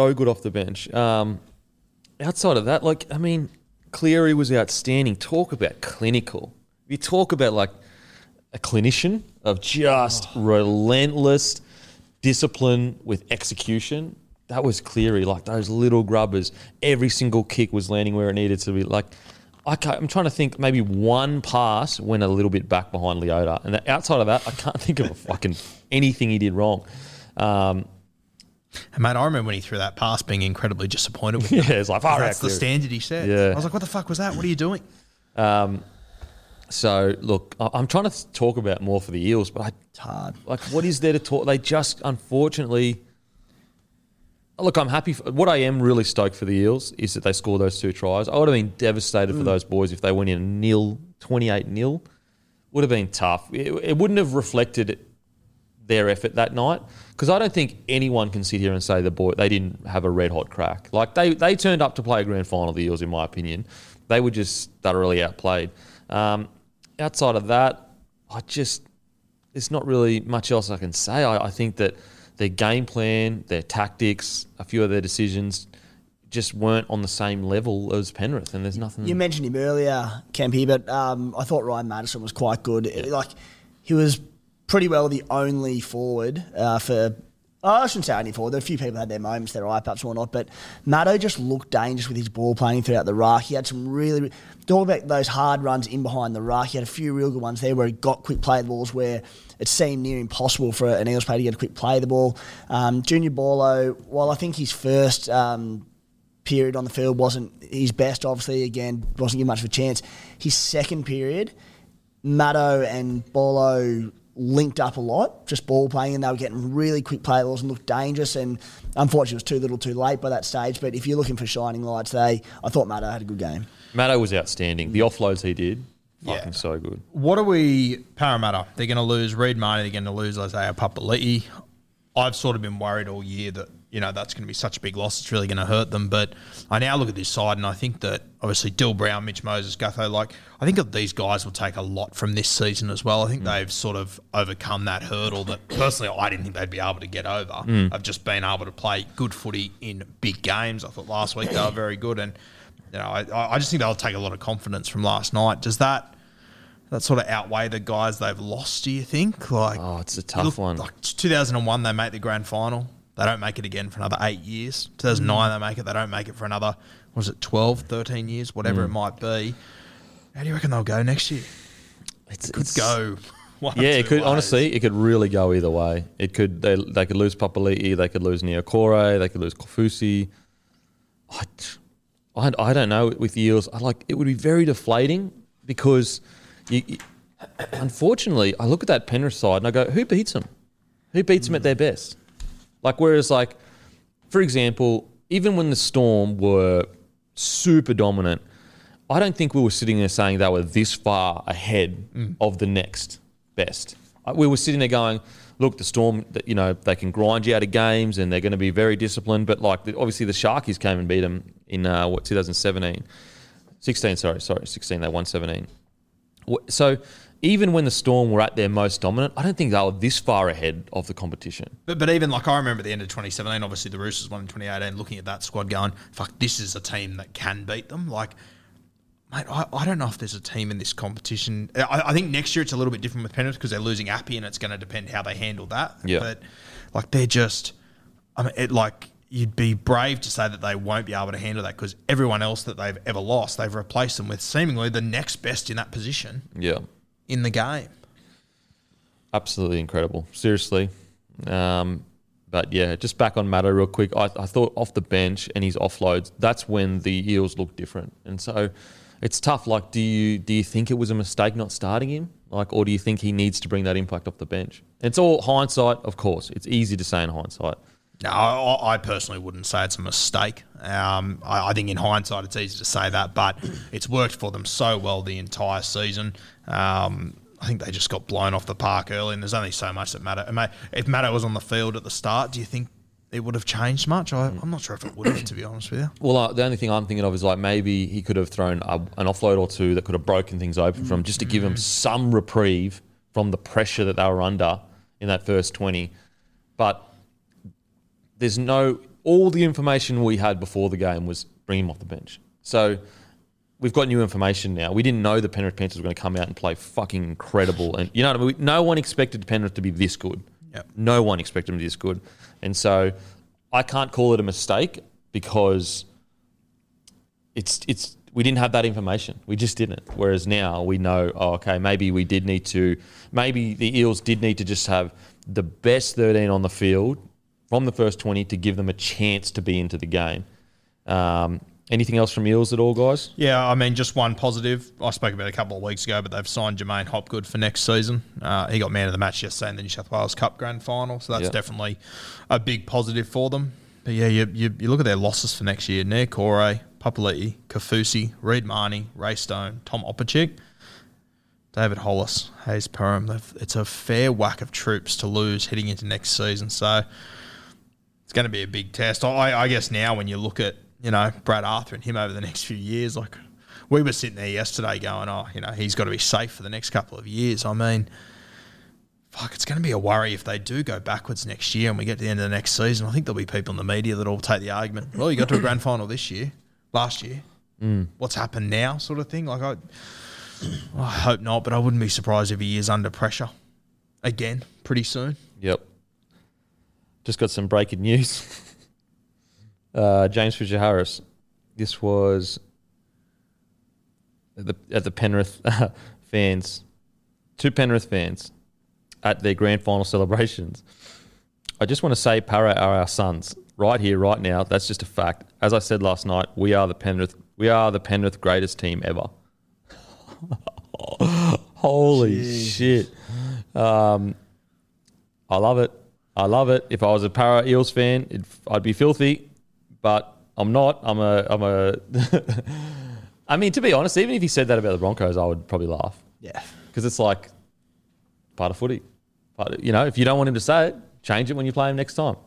Outside of that, Cleary was outstanding. Talk about clinical. You talk about like a clinician of just relentless discipline with execution. That was Cleary. Like those little grubbers. Every single kick was landing where it needed to be. Like, I'm trying to think, maybe one pass went a little bit back behind Leota. And outside of that, I can't think of fucking anything he did wrong. And mate, I remember when he threw that pass being incredibly disappointed with it. Yeah, it's like, that's the standard he set. Yeah. I was like, what the fuck was that? What are you doing? So, look, I'm trying to talk about more for the Eels, but it's hard. Like, what is there to talk? They just, unfortunately... Look, I'm happy. What I am really stoked for the Eels is that they scored those 2 tries. I would have been devastated for those boys if they went in 28-0. Would have been tough. It wouldn't have reflected their effort that night, because I don't think anyone can sit here and say they didn't have a red-hot crack. Like, they turned up to play a grand final, the Eels, in my opinion. They were just thoroughly outplayed. Outside of that, there's not really much else I can say. I think that their game plan, their tactics, a few of their decisions just weren't on the same level as Penrith, and there's nothing... You mentioned him earlier, Kempy, but I thought Ryan Madison was quite good. Yeah. He was pretty well the only forward for... I shouldn't say only forward. There were a few people had their moments, their eye-ups or not, but Maddo just looked dangerous with his ball playing throughout the ruck. He had some really... Talk about those hard runs in behind the ruck. He had a few real good ones there where he got quick play balls where it seemed near impossible for an Eels player to get a quick play the ball. Junior Borlo, while I think his first period on the field wasn't his best, obviously, again, wasn't given much of a chance. His second period, Maddo and Borlo linked up a lot, just ball playing, and they were getting really quick play balls and looked dangerous, and unfortunately it was too little too late by that stage. But if you're looking for shining lights, I thought Maddo had a good game. Maddo was outstanding. The offloads he did, fucking so good. What are we, Parramatta? They're going to lose Reid Marnie, they're going to lose Isaiah Papali'i. I've sort of been worried all year that, that's going to be such a big loss, it's really going to hurt them. But I now look at this side and I think that obviously Dill Brown, Mitch Moses, Gutho, I think that these guys will take a lot from this season as well. I think they've sort of overcome that hurdle that personally I didn't think they'd be able to get over. Of just being able to play good footy in big games. I thought last week they were very good, and I just think they'll take a lot of confidence from last night. Does that sort of outweigh the guys they've lost, do you think? It's a tough one. 2001, they make the grand final. They don't make it again for another 8 years. 2009, they make it. They don't make it for another, 12, 13 years, whatever it might be. How do you reckon they'll go next year? It could go one Yeah, it could. ways. Honestly, it could really go either way. It could. They could lose Papali'i. They could lose Niokore. They could lose Kofusi. I don't know with the Eels. It would be very deflating because unfortunately, I look at that Penrith side and I go, who beats them? Who beats them at their best? Whereas, for example, even when the Storm were super dominant, I don't think we were sitting there saying they were this far ahead of the next best. We were sitting there going, look, the Storm, they can grind you out of games and they're going to be very disciplined. But obviously the Sharkies came and beat them in 2017, 16. Sorry, 16. They won 17. So even when the Storm were at their most dominant, I don't think they were this far ahead of the competition. But even like I remember at the end of 2017, obviously the Roosters won in 2018, looking at that squad going, fuck, this is a team that can beat them. Like, mate, I don't know if there's a team in this competition. I think next year it's a little bit different with Penrith because they're losing Appy and it's going to depend how they handle that. Yeah. But like they're just, I mean, you'd be brave to say that they won't be able to handle that because everyone else that they've ever lost, they've replaced them with seemingly the next best in that position. Yeah. In the game. Absolutely incredible. Seriously. But yeah, just back on Maddo real quick. I thought off the bench and his offloads, that's when the Eels look different. And so it's tough. Like, do you think it was a mistake not starting him? Like, or do you think he needs to bring that impact off the bench? It's all hindsight, of course. It's easy to say in hindsight. No, I personally wouldn't say it's a mistake. I think in hindsight it's easy to say that, but it's worked for them so well the entire season. I think they just got blown off the park early, and there's only so much that Maddo. If Maddo was on the field at the start, do you think it would have changed much? I'm not sure if it would have, to be honest with you. Well, the only thing I'm thinking of is like maybe he could have thrown an offload or two that could have broken things open for him just to give him some reprieve from the pressure that they were under in that first 20. But there's all the information we had before the game was bring him off the bench. So we've got new information now. We didn't know the Penrith Panthers were going to come out and play fucking incredible. And you know what I mean? No one expected Penrith to be this good. Yep. No one expected them to be this good. And so I can't call it a mistake because we didn't have that information. We just didn't. Whereas now we know, maybe the Eels did need to just have the best 13 on the field from the first 20 to give them a chance to be into the game. Anything else from Eels at all, guys? Yeah, I mean, just one positive. I spoke about it a couple of weeks ago, but they've signed Jermaine Hopgood for next season. He got man of the match yesterday in the New South Wales Cup Grand Final, so that's definitely a big positive for them. But yeah, you look at their losses for next year. Nair Corey, Papali'i, Kafusi, Reed Marnie, Ray Stone, Tom Opachik, David Hollis, Hayes Perham. It's a fair whack of troops to lose heading into next season, so it's going to be a big test. I guess now when you look at, Brad Arthur and him over the next few years, like we were sitting there yesterday going, he's got to be safe for the next couple of years. I mean, fuck, it's going to be a worry if they do go backwards next year and we get to the end of the next season. I think there'll be people in the media that will take the argument, well, you got to a grand final last year. What's happened now sort of thing? Like I hope not, but I wouldn't be surprised if he is under pressure again pretty soon. Yep. Just got some breaking news. James Fisher-Harris. This was at the Penrith fans, 2 Penrith fans at their grand final celebrations. I just want to say Para are our sons. Right here, right now. That's just a fact. As I said last night, we are the Penrith greatest team ever. Holy shit. I love it. If I was a Para Eels fan, I'd be filthy, but I'm not. I mean, to be honest, even if he said that about the Broncos, I would probably laugh. Yeah. Because it's like part of footy. But, if you don't want him to say it, change it when you play him next time.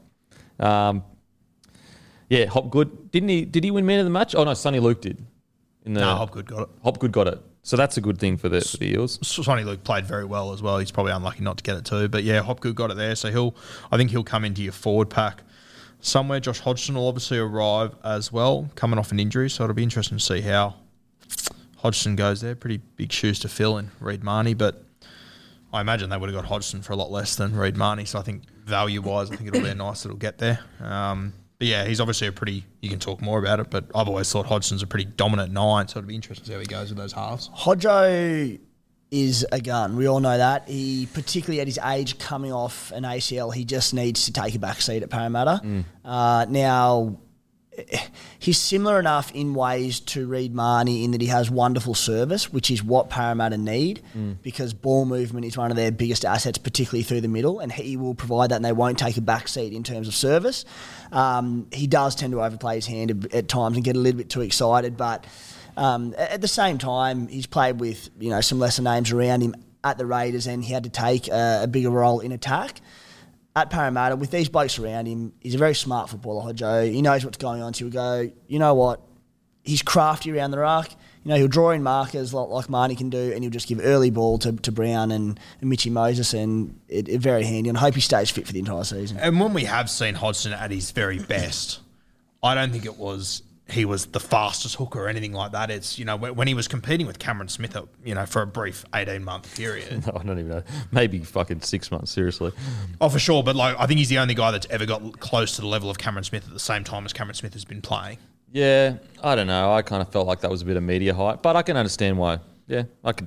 Yeah, Hopgood. Did he win man of the match? Oh, no, Sonny Luke did. No, Hopgood got it. Hopgood got it. So that's a good thing for the Eels. Sonny Luke played very well as well. He's probably unlucky not to get it too. But yeah, Hopgood got it there. So I think he'll come into your forward pack somewhere. Josh Hodgson will obviously arrive as well, coming off an injury. So it'll be interesting to see how Hodgson goes there. Pretty big shoes to fill in Reed Marnie. But I imagine they would have got Hodgson for a lot less than Reed Marnie. So I think value-wise, I think it'll be a nice little get there. But yeah, he's obviously you can talk more about it, but I've always thought Hodgson's a pretty dominant 9, so it'll be interesting to see how he goes with those halves. Hodjo is a gun. We all know that. He, particularly at his age, coming off an ACL, he just needs to take a back seat at Parramatta. Now, he's similar enough in ways to Reed Marnie in that he has wonderful service, which is what Parramatta need, because ball movement is one of their biggest assets, particularly through the middle, and he will provide that, and they won't take a back seat in terms of service. He does tend to overplay his hand at times and get a little bit too excited, but at the same time, he's played with some lesser names around him at the Raiders, and he had to take a bigger role in attack. At Parramatta, with these blokes around him, he's a very smart footballer, Hodjo. He knows what's going on, so he'll go, you know what, he's crafty around the ruck. he'll draw in markers like Marnie can do, and he'll just give early ball to Brown and Mitchy Moses, and it's very handy. And I hope he stays fit for the entire season. And when we have seen Hodgson at his very best, I don't think he was the fastest hooker or anything like that. It's, when he was competing with Cameron Smith, for a brief 18-month period. No, I don't even know. Maybe fucking 6 months, seriously. Oh, for sure. But I think he's the only guy that's ever got close to the level of Cameron Smith at the same time as Cameron Smith has been playing. Yeah, I don't know. I kind of felt like that was a bit of media hype, but I can understand why. Yeah,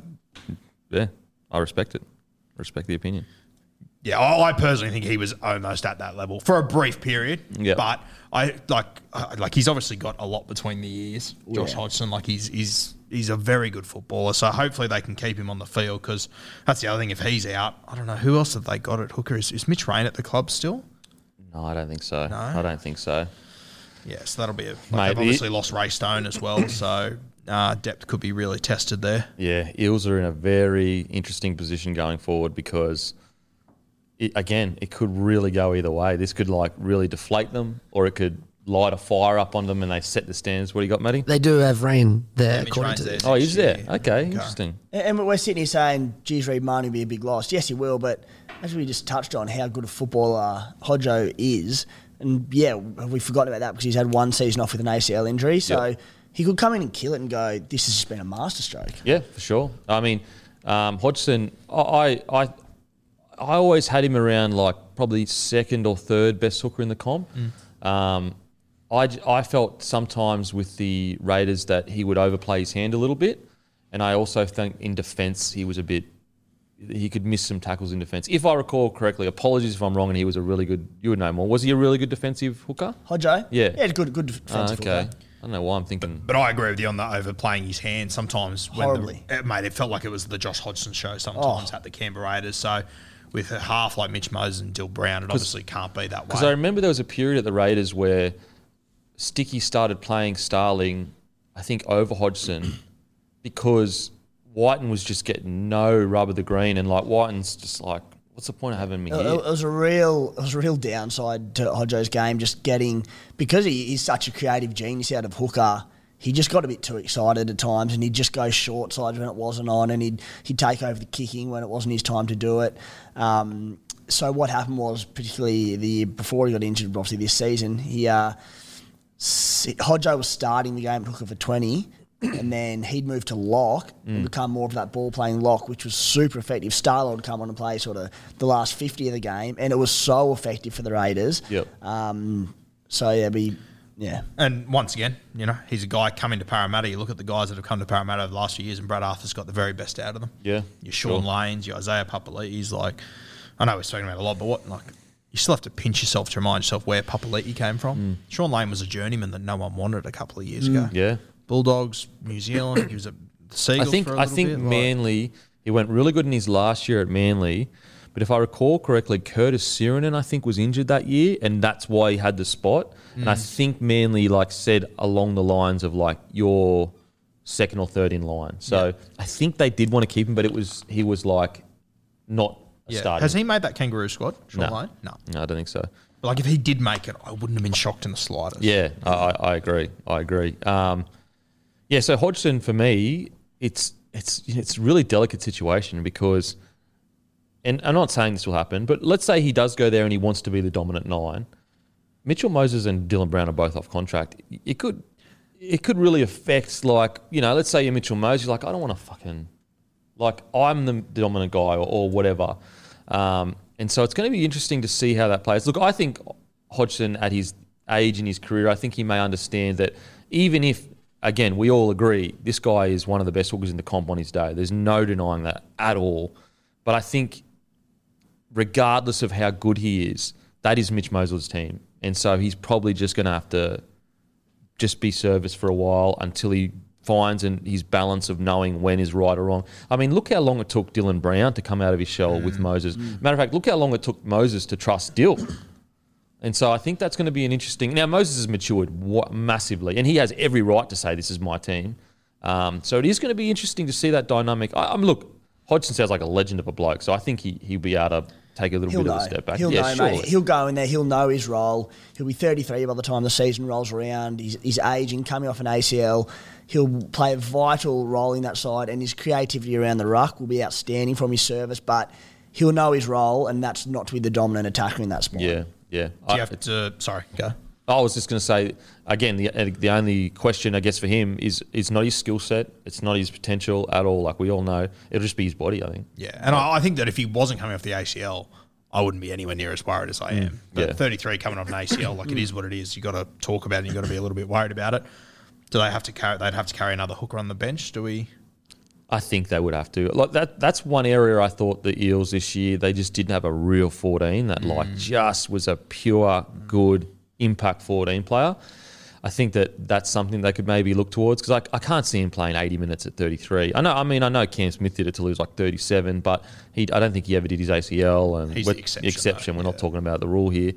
I respect it. Respect the opinion. Yeah, I personally think he was almost at that level for a brief period. Yeah. But I like he's obviously got a lot between the ears. Josh Hodgson, he's a very good footballer. So hopefully they can keep him on the field, because that's the other thing. If he's out, I don't know who else have they got at hooker. Is Mitch Rain at the club still? No, I don't think so. No? I don't think so. Yeah, so that'll be they've Maybe. obviously lost Ray Stone as well. So depth could be really tested there. Yeah, Eels are in a very interesting position going forward, because it could really go either way. This could really deflate them, or it could light a fire up on them and they set the standards. What do you got, Matty? They do have Rain there, Mitch according Rain's to there. this. Oh, he's there. Okay, interesting. And we're sitting here saying, geez, Reid Marnie will be a big loss. Yes, he will, but as we just touched on how good a footballer Hodjo is, and we forgot about that because he's had one season off with an ACL injury, so he could come in and kill it and go, this has just been a masterstroke. Yeah, for sure. I mean, Hodgson, I always had him around probably second or third best hooker in the comp. I felt sometimes with the Raiders that he would overplay his hand a little bit, and I also think in defence he could miss some tackles in defence. If I recall correctly, apologies if I'm wrong, and he was a really good, you would know more. Was he a really good defensive hooker? Hodjo? Yeah. Yeah, good defensive okay. hooker. I don't know why I'm thinking. But I agree with you on the overplaying his hand sometimes. Horribly. Mate, it felt like it was the Josh Hodgson show sometimes at the Canberra Raiders. So with a half like Mitch Moses and Dill Brown, it obviously can't be that way. Because I remember there was a period at the Raiders where Sticky started playing Starling, I think, over Hodgson, because Whiten was just getting no rub of the green, and Whiten's just what's the point of having me here? It was a real downside to Hodjo's game, just getting, because he's such a creative genius out of hooker, he just got a bit too excited at times, and he'd just go short sides when it wasn't on, and he'd take over the kicking when it wasn't his time to do it. So what happened was, particularly the year before he got injured, obviously this season, Hodjo was starting the game at hooker for 20, and then he'd move to lock and become more of that ball-playing lock, which was super effective. Starlord would come on and play sort of the last 50 of the game, and it was so effective for the Raiders. Yep. And once again, he's a guy coming to Parramatta. You look at the guys that have come to Parramatta over the last few years, and Brad Arthur's got the very best out of them. Yeah. Your Sean Lanes, your Isaiah Papali'i's, I know we're speaking about a lot, but you still have to pinch yourself to remind yourself where Papali'i came from. Sean Lane was a journeyman that no one wanted a couple of years ago. Yeah. Bulldogs, New Zealand, he was at the Seagulls for a little bit. I think Manly, he went really good in his last year at Manly, but if I recall correctly, Curtis Sirenen, I think, was injured that year, and that's why he had the spot. And I think Manly said along the lines of you're second or third in line. So I think they did want to keep him, but he was not starting. Has he made that Kangaroo squad, Sean Lane? No, I don't think so. But if he did make it, I wouldn't have been shocked in the slightest. Yeah, I agree. So Hodgson, for me, it's a really delicate situation because, and I'm not saying this will happen, but let's say he does go there and he wants to be the dominant nine. Mitchell Moses and Dylan Brown are both off contract. It could really affect, let's say you're Mitchell Moses, you're I don't want to fucking, I'm the dominant guy or whatever. And so it's going to be interesting to see how that plays. Look, I think Hodgson, at his age in his career, I think he may understand that even if, again, we all agree this guy is one of the best hookers in the comp on his day. There's no denying that at all. But I think regardless of how good he is, that is Mitch Mosley's team. And so he's probably just going to have to just be serviced for a while until he finds his balance of knowing when is right or wrong. I mean, look how long it took Dylan Brown to come out of his shell with Moses. Matter of fact, look how long it took Moses to trust Dill. And so I think that's going to be an interesting... Now, Moses has matured massively, and he has every right to say, this is my team. So it is going to be interesting to see that dynamic. Look, Hodgson sounds like a legend of a bloke, so I think he'll be able to take a little bit of a step back. He'll know, mate. He'll go in there. He'll know his role. He'll be 33 by the time the season rolls around. He's aging, coming off an ACL. he'll play a vital role in that side, and his creativity around the ruck will be outstanding from his service, but he'll know his role, and that's not to be the dominant attacker in that spot. Yeah. Do you have to... Sorry, go. I was just going to say, again, the only question, I guess, for him is not his skill set. It's not his potential at all. Like we all know. It'll just be his body, I think. Yeah, and I think that if he wasn't coming off the ACL, I wouldn't be anywhere near as worried as I am. But 33 coming off an ACL, like it is what it is. You've got to talk about it. You've got to be a little bit worried about it. Do they have to carry? They'd have to carry another hooker on the bench. Do we? I think they would have to. Like that's one area I thought the Eels this year, they just didn't have a real 14 that like just was a pure good impact 14 player. I think that's something they could maybe look towards because I can't see him playing 80 minutes at 33. I know Cam Smith did it till he was like 37, but I don't think he ever did his ACL. And he's the exception. We're not talking about the rule here.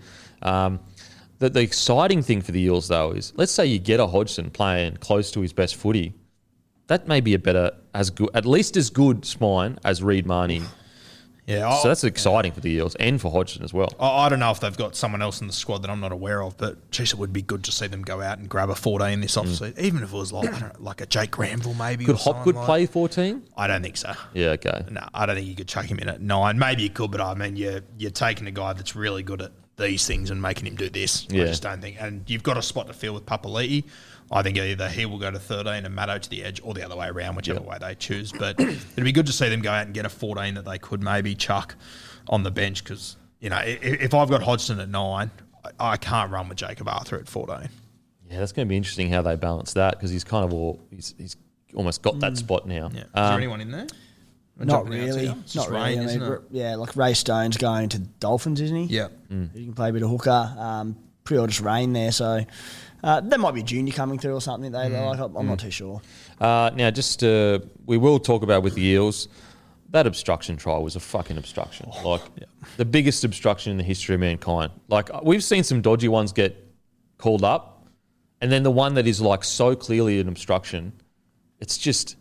The exciting thing for the Eels though is, let's say you get a Hodgson playing close to his best footy. That may be at least as good spine as Reed Marnie. Yeah, so that's exciting for the Eels and for Hodgson as well. I don't know if they've got someone else in the squad that I'm not aware of, but geez, it would be good to see them go out and grab a 14 this offseason, even if it was like I don't know, like a Jake Granville maybe. Could Hopgood play 14? I don't think so. Yeah, okay. No, I don't think you could chuck him in at 9. Maybe you could, but I mean, you're taking a guy that's really good at these things and making him do this. Yeah. I just don't think. And you've got a spot to fill with Papali'i. I think either he will go to 13 and Matto to the edge, or the other way around, whichever way they choose. But it'd be good to see them go out and get a 14 that they could maybe chuck on the bench because, you know, if I've got Hodgson at 9, I can't run with Jacob Arthur at 14. Yeah, that's going to be interesting how they balance that because he's kind of he's almost got that spot now. Yeah. Is there anyone in there? Not really. Not really. Rain, isn't it? Yeah, like Ray Stone's going to Dolphins, isn't he? Yeah. He can play a bit of hooker. Pretty well just Rain there, so there might be a junior coming through or something. I'm not too sure. Now, just we will talk about with the Eels. That obstruction trial was a fucking obstruction. The biggest obstruction in the history of mankind. Like, we've seen some dodgy ones get called up, and then the one that is, like, so clearly an obstruction, it's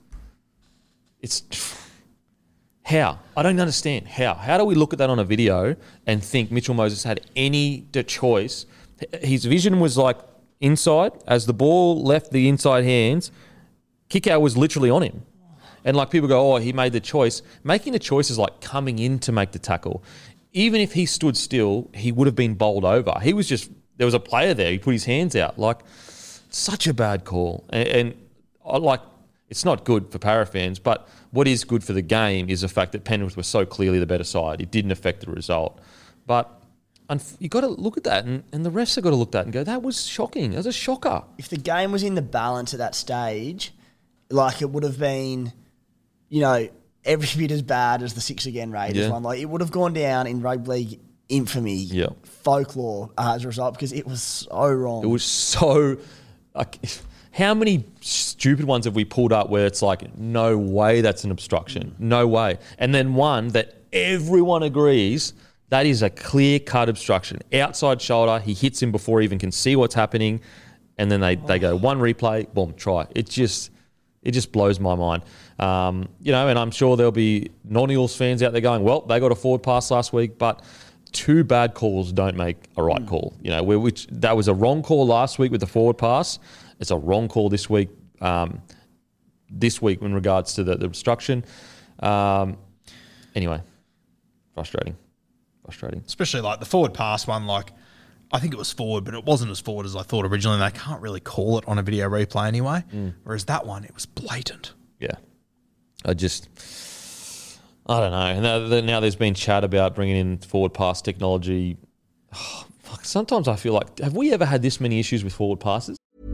how? I don't understand. How? How do we look at that on a video and think Mitchell Moses had any choice? His vision was, like, inside. As the ball left the inside hands, Kikau was literally on him. And like people go, he made the choice. Making the choice is like coming in to make the tackle. Even if he stood still, he would have been bowled over. There was a player there. He put his hands out. Like, such a bad call. And I like, it's not good for Para fans, but what is good for the game is the fact that Penrith was so clearly the better side. It didn't affect the result. But you got to look at that, and the refs have got to look at that and go, that was shocking. That was a shocker. If the game was in the balance at that stage, like it would have been, you know, every bit as bad as the 6 again Raiders one. Like, it would have gone down in rugby league infamy, folklore as a result, because it was so wrong. It was so... Like, how many stupid ones have we pulled up where it's like, no way that's an obstruction. No way. And then one that everyone agrees that is a clear-cut obstruction. Outside shoulder, he hits him before he even can see what's happening, and then they go, one replay, boom, try. It just blows my mind. You know, and I'm sure there'll be non-Eels fans out there going, well, they got a forward pass last week, but 2 bad calls don't make a right call. You know, that was a wrong call last week with the forward pass. It's a wrong call this week. This week in regards to the obstruction. Anyway, frustrating. Especially like the forward pass one, like I think it was forward, but it wasn't as forward as I thought originally. They can't really call it on a video replay anyway. Whereas that one, it was blatant. Yeah. I don't know. Now there's been chat about bringing in forward pass technology. Sometimes I feel like, have we ever had this many issues with forward passes?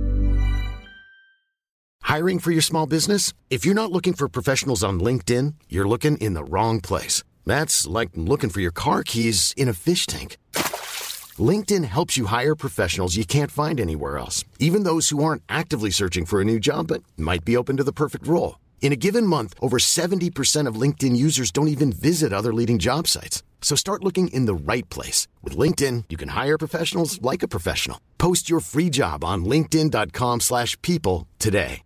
Hiring for your small business? If you're not looking for professionals on LinkedIn, you're looking in the wrong place. That's like looking for your car keys in a fish tank. LinkedIn helps you hire professionals you can't find anywhere else, even those who aren't actively searching for a new job but might be open to the perfect role. In a given month, over 70% of LinkedIn users don't even visit other leading job sites. So start looking in the right place. With LinkedIn, you can hire professionals like a professional. Post your free job on linkedin.com/people today.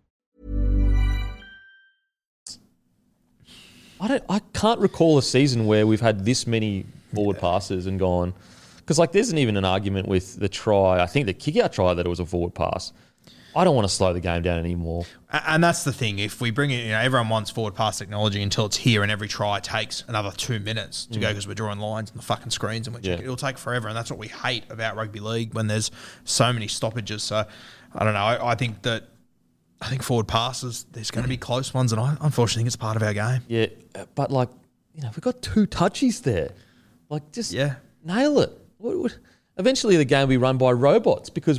I can't recall a season where we've had this many forward passes and gone... Because, like, there isn't even an argument with the try. I think the kick-out try that it was a forward pass. I don't want to slow the game down anymore. And that's the thing. If we bring it, everyone wants forward pass technology until it's here, and every try takes another 2 minutes to go because we're drawing lines on the fucking screens, and it'll take forever. And that's what we hate about rugby league when there's so many stoppages. So I don't know. I think forward passes, there's going to be close ones, and I unfortunately think it's part of our game. Yeah, but we've got 2 touchies there. Just nail it. Eventually, the game will be run by robots because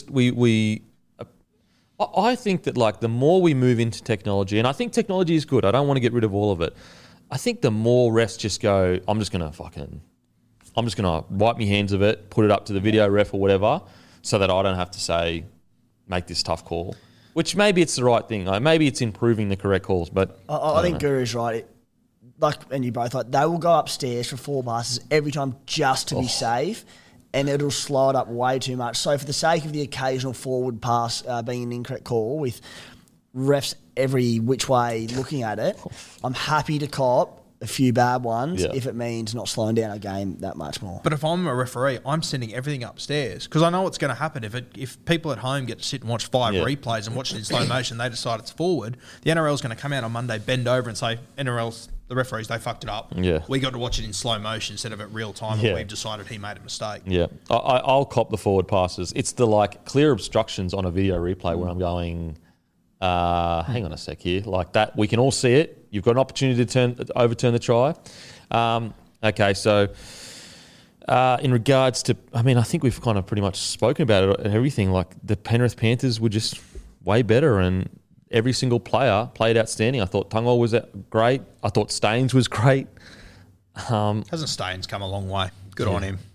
I think that the more we move into technology, and I think technology is good. I don't want to get rid of all of it. I think the more refs just go, I'm just gonna wipe my hands of it, put it up to the video ref or whatever, so that I don't have to make this tough call. Which maybe it's the right thing. Maybe it's improving the correct calls, but I think Guru's right. And you both they will go upstairs for 4 passes every time just to be safe. And it'll slide up way too much. So for the sake of the occasional forward pass being an incorrect call with refs every which way looking at it, I'm happy to cop a few bad ones if it means not slowing down a game that much more. But if I'm a referee, I'm sending everything upstairs because I know what's going to happen. If people at home get to sit and watch 5 replays and watch it in slow motion, they decide it's forward, the NRL is going to come out on Monday, bend over and say, the referees, they fucked it up. Yeah. We got to watch it in slow motion instead of at real time, and we've decided he made a mistake. Yeah. I'll cop the forward passes. It's the clear obstructions on a video replay where I'm going, hang on a sec here. That, we can all see it. You've got an opportunity to overturn the try. Okay, so in regards to, I think we've kind of pretty much spoken about it and everything. The Penrith Panthers were just way better, and every single player played outstanding. I thought Tungol was great. I thought Staines was great. Hasn't Staines come a long way? Good on him.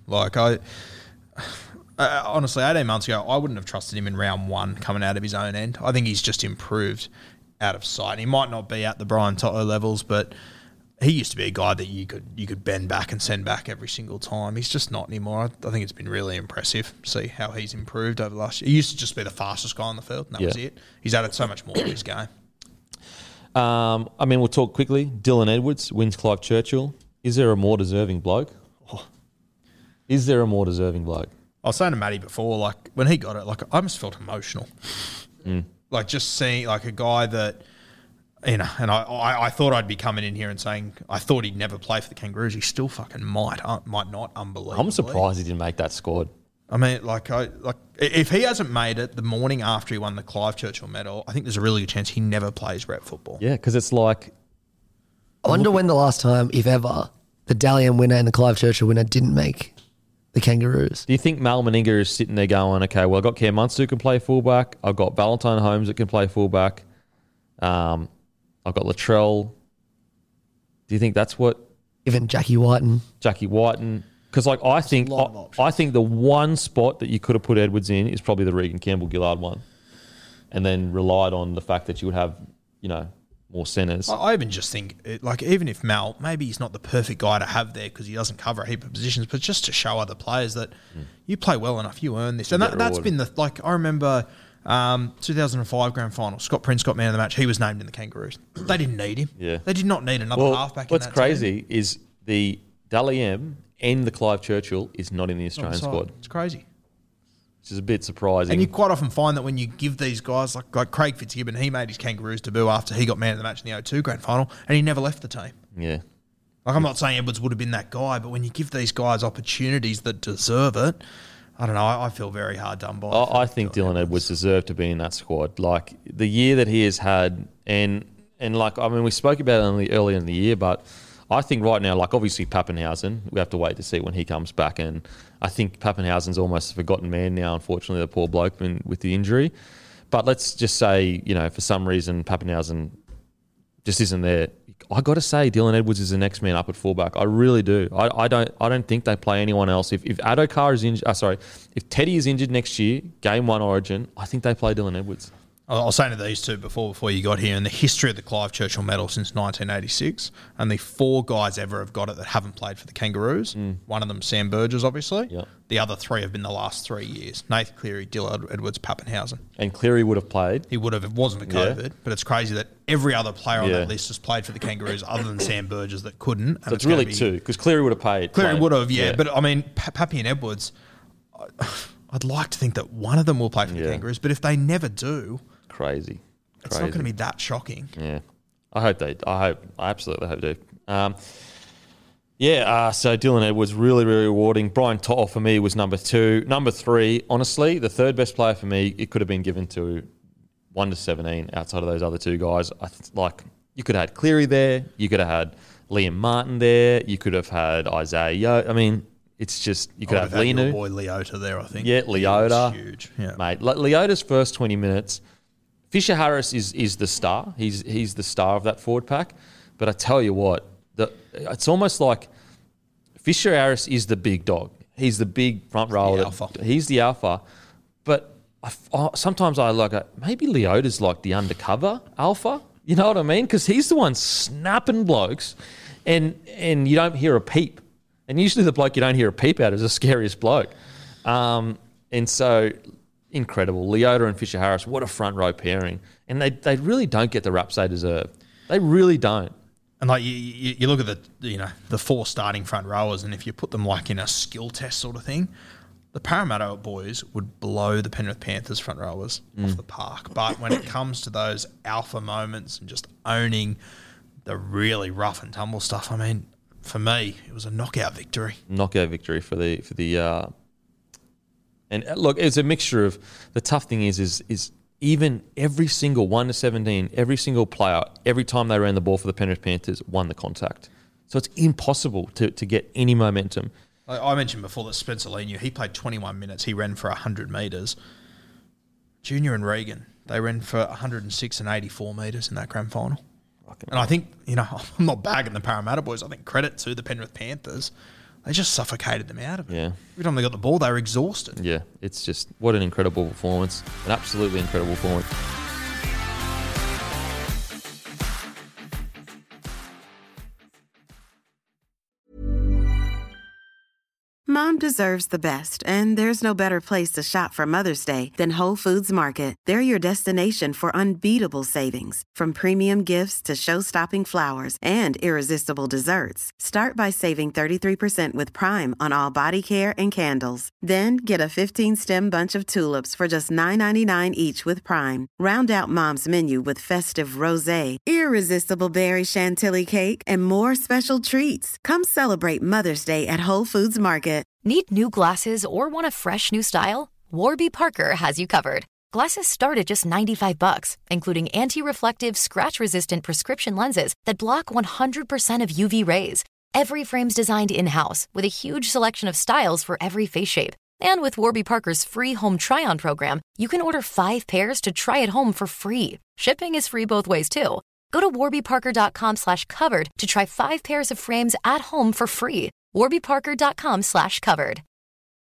Honestly, 18 months ago, I wouldn't have trusted him in round 1 coming out of his own end. I think he's just improved out of sight. He might not be at the Brian Toto levels, but he used to be a guy that you could bend back and send back every single time. He's just not anymore. I think it's been really impressive to see how he's improved over the last year. He used to just be the fastest guy on the field, and that was it. He's added so much more to his game. We'll talk quickly. Dylan Edwards wins Clive Churchill. Is there a more deserving bloke? Is there a more deserving bloke? I was saying to Matty before, when he got it, I almost felt emotional. Just seeing a guy that, and I thought I'd be coming in here and saying I thought he'd never play for the Kangaroos. He still fucking might not, unbelievably. I'm surprised he didn't make that squad. If he hasn't made it the morning after he won the Clive Churchill medal, I think there's a really good chance he never plays rep football. Yeah, because it's I wonder when the last time, if ever, the Dally M winner and the Clive Churchill winner didn't make the Kangaroos. Do you think Mal Meninga is sitting there going, okay, well, I've got Cam Munster who can play fullback. I've got Valentine Holmes that can play fullback. I've got Latrell. Do you think that's what... Even Jackie Whiten. Because I think the one spot that you could have put Edwards in is probably the Regan Campbell-Gillard one. And then relied on the fact that you would have, more centres. I even just think, even if Mal, maybe he's not the perfect guy to have there because he doesn't cover a heap of positions, but just to show other players that you play well enough, you earn this. And that's been I remember 2005 grand final, Scott Prince got man of the match. He was named in the Kangaroos. They didn't need him. Yeah. They did not need another halfback in that What's crazy is the Dally M and the Clive Churchill is not in the Australian squad. It's crazy. Which is a bit surprising. And you quite often find that when you give these guys, like Craig Fitzgibbon, he made his Kangaroos debut after he got man of the match in the O2 grand final, and he never left the team. Yeah. I'm not saying Edwards would have been that guy, but when you give these guys opportunities that deserve it, I don't know, I feel very hard done by. I think Dylan Edwards deserved to be in that squad. The year that he has had, and we spoke about it earlier in the year, but I think right now, obviously Pappenhausen, we have to wait to see when he comes back. And I think Pappenhausen's almost a forgotten man now, unfortunately, the poor bloke with the injury. But let's just say, for some reason, Pappenhausen just isn't there. I got to say, Dylan Edwards is the next man up at fullback. I really do. I don't think they play anyone else. If Adokar is injured, if Teddy is injured next year, game 1 Origin, I think they play Dylan Edwards. I was saying to these two before you got here, in the history of the Clive Churchill medal since 1986, only 4 guys ever have got it that haven't played for the Kangaroos. One of them, Sam Burgess, obviously. Yep. The other 3 have been the last 3 years. Nathan Cleary, Dylan Edwards, Pappenhausen. And Cleary would have played. He would have. It wasn't for COVID, but it's crazy that every other player on that list has played for the Kangaroos other than Sam Burgess that couldn't. So it's really 2, because Cleary would have played. Cleary would have, yeah. But, Pappy and Edwards... I'd like to think that one of them will play for the Kangaroos, but if they never do, crazy. It's not going to be that shocking. Yeah, I absolutely hope they do. So Dylan Edwards, really, really rewarding. Brian To'o for me was number 2. Number 3, honestly, the third best player for me, it could have been given to 1 to 17 outside of those other 2 guys. You could have had Cleary there. You could have had Liam Martin there. You could have had Isaiah Yeo. I mean, it's just, you could have Linu. Your boy Leota there, I think. Yeah, Leota. Huge. Yeah. Mate, Leota's first 20 minutes, Fisher Harris is the star. He's the star of that forward pack. But I tell you what, it's almost like Fisher Harris is the big dog. He's the big front rower. He's the alpha. But sometimes I like maybe Leota's like the undercover alpha. You know what I mean? Because he's the one snapping blokes, and you don't hear a peep. And usually the bloke you don't hear a peep out is the scariest bloke. And so, incredible. Leota and Fisher Harris, what a front row pairing. And they really don't get the raps they deserve. They really don't. And like you look at the 4 starting front rowers, and if you put them like in a skill test sort of thing, the Parramatta boys would blow the Penrith Panthers front rowers off the park. But when it comes to those alpha moments and just owning the really rough and tumble stuff, I mean, for me, it was a knockout victory. Knockout victory for the and look, it's a mixture of, the tough thing is even every single 1 to 17, every single player, every time they ran the ball for the Penrith Panthers, won the contact. So it's impossible to get any momentum. I mentioned before that Spencer Leniu, he played 21 minutes. He ran for 100 metres. Junior and Regan, they ran for 106 and 84 metres in that grand final. And I think, I'm not bagging the Parramatta boys. I think credit to the Penrith Panthers. They just suffocated them out of it. Yeah. Every time they got the ball, they were exhausted. Yeah, it's just, what an incredible performance. An absolutely incredible performance. Mom deserves the best, and there's no better place to shop for Mother's Day than Whole Foods Market. They're your destination for unbeatable savings, from premium gifts to show-stopping flowers and irresistible desserts. Start by saving 33% with Prime on all body care and candles. Then get a 15-stem bunch of tulips for just $9.99 each with Prime. Round out Mom's menu with festive rosé, irresistible berry chantilly cake, and more special treats. Come celebrate Mother's Day at Whole Foods Market. Need new glasses or want a fresh new style? Warby Parker has you covered. Glasses start at just $95, including anti-reflective, scratch-resistant prescription lenses that block 100% of UV rays. Every frame's designed in-house with a huge selection of styles for every face shape. And with Warby Parker's free home try-on program, you can order 5 pairs to try at home for free. Shipping is free both ways, too. Go to warbyparker.com/covered to try 5 pairs of frames at home for free. warbyparker.com/covered.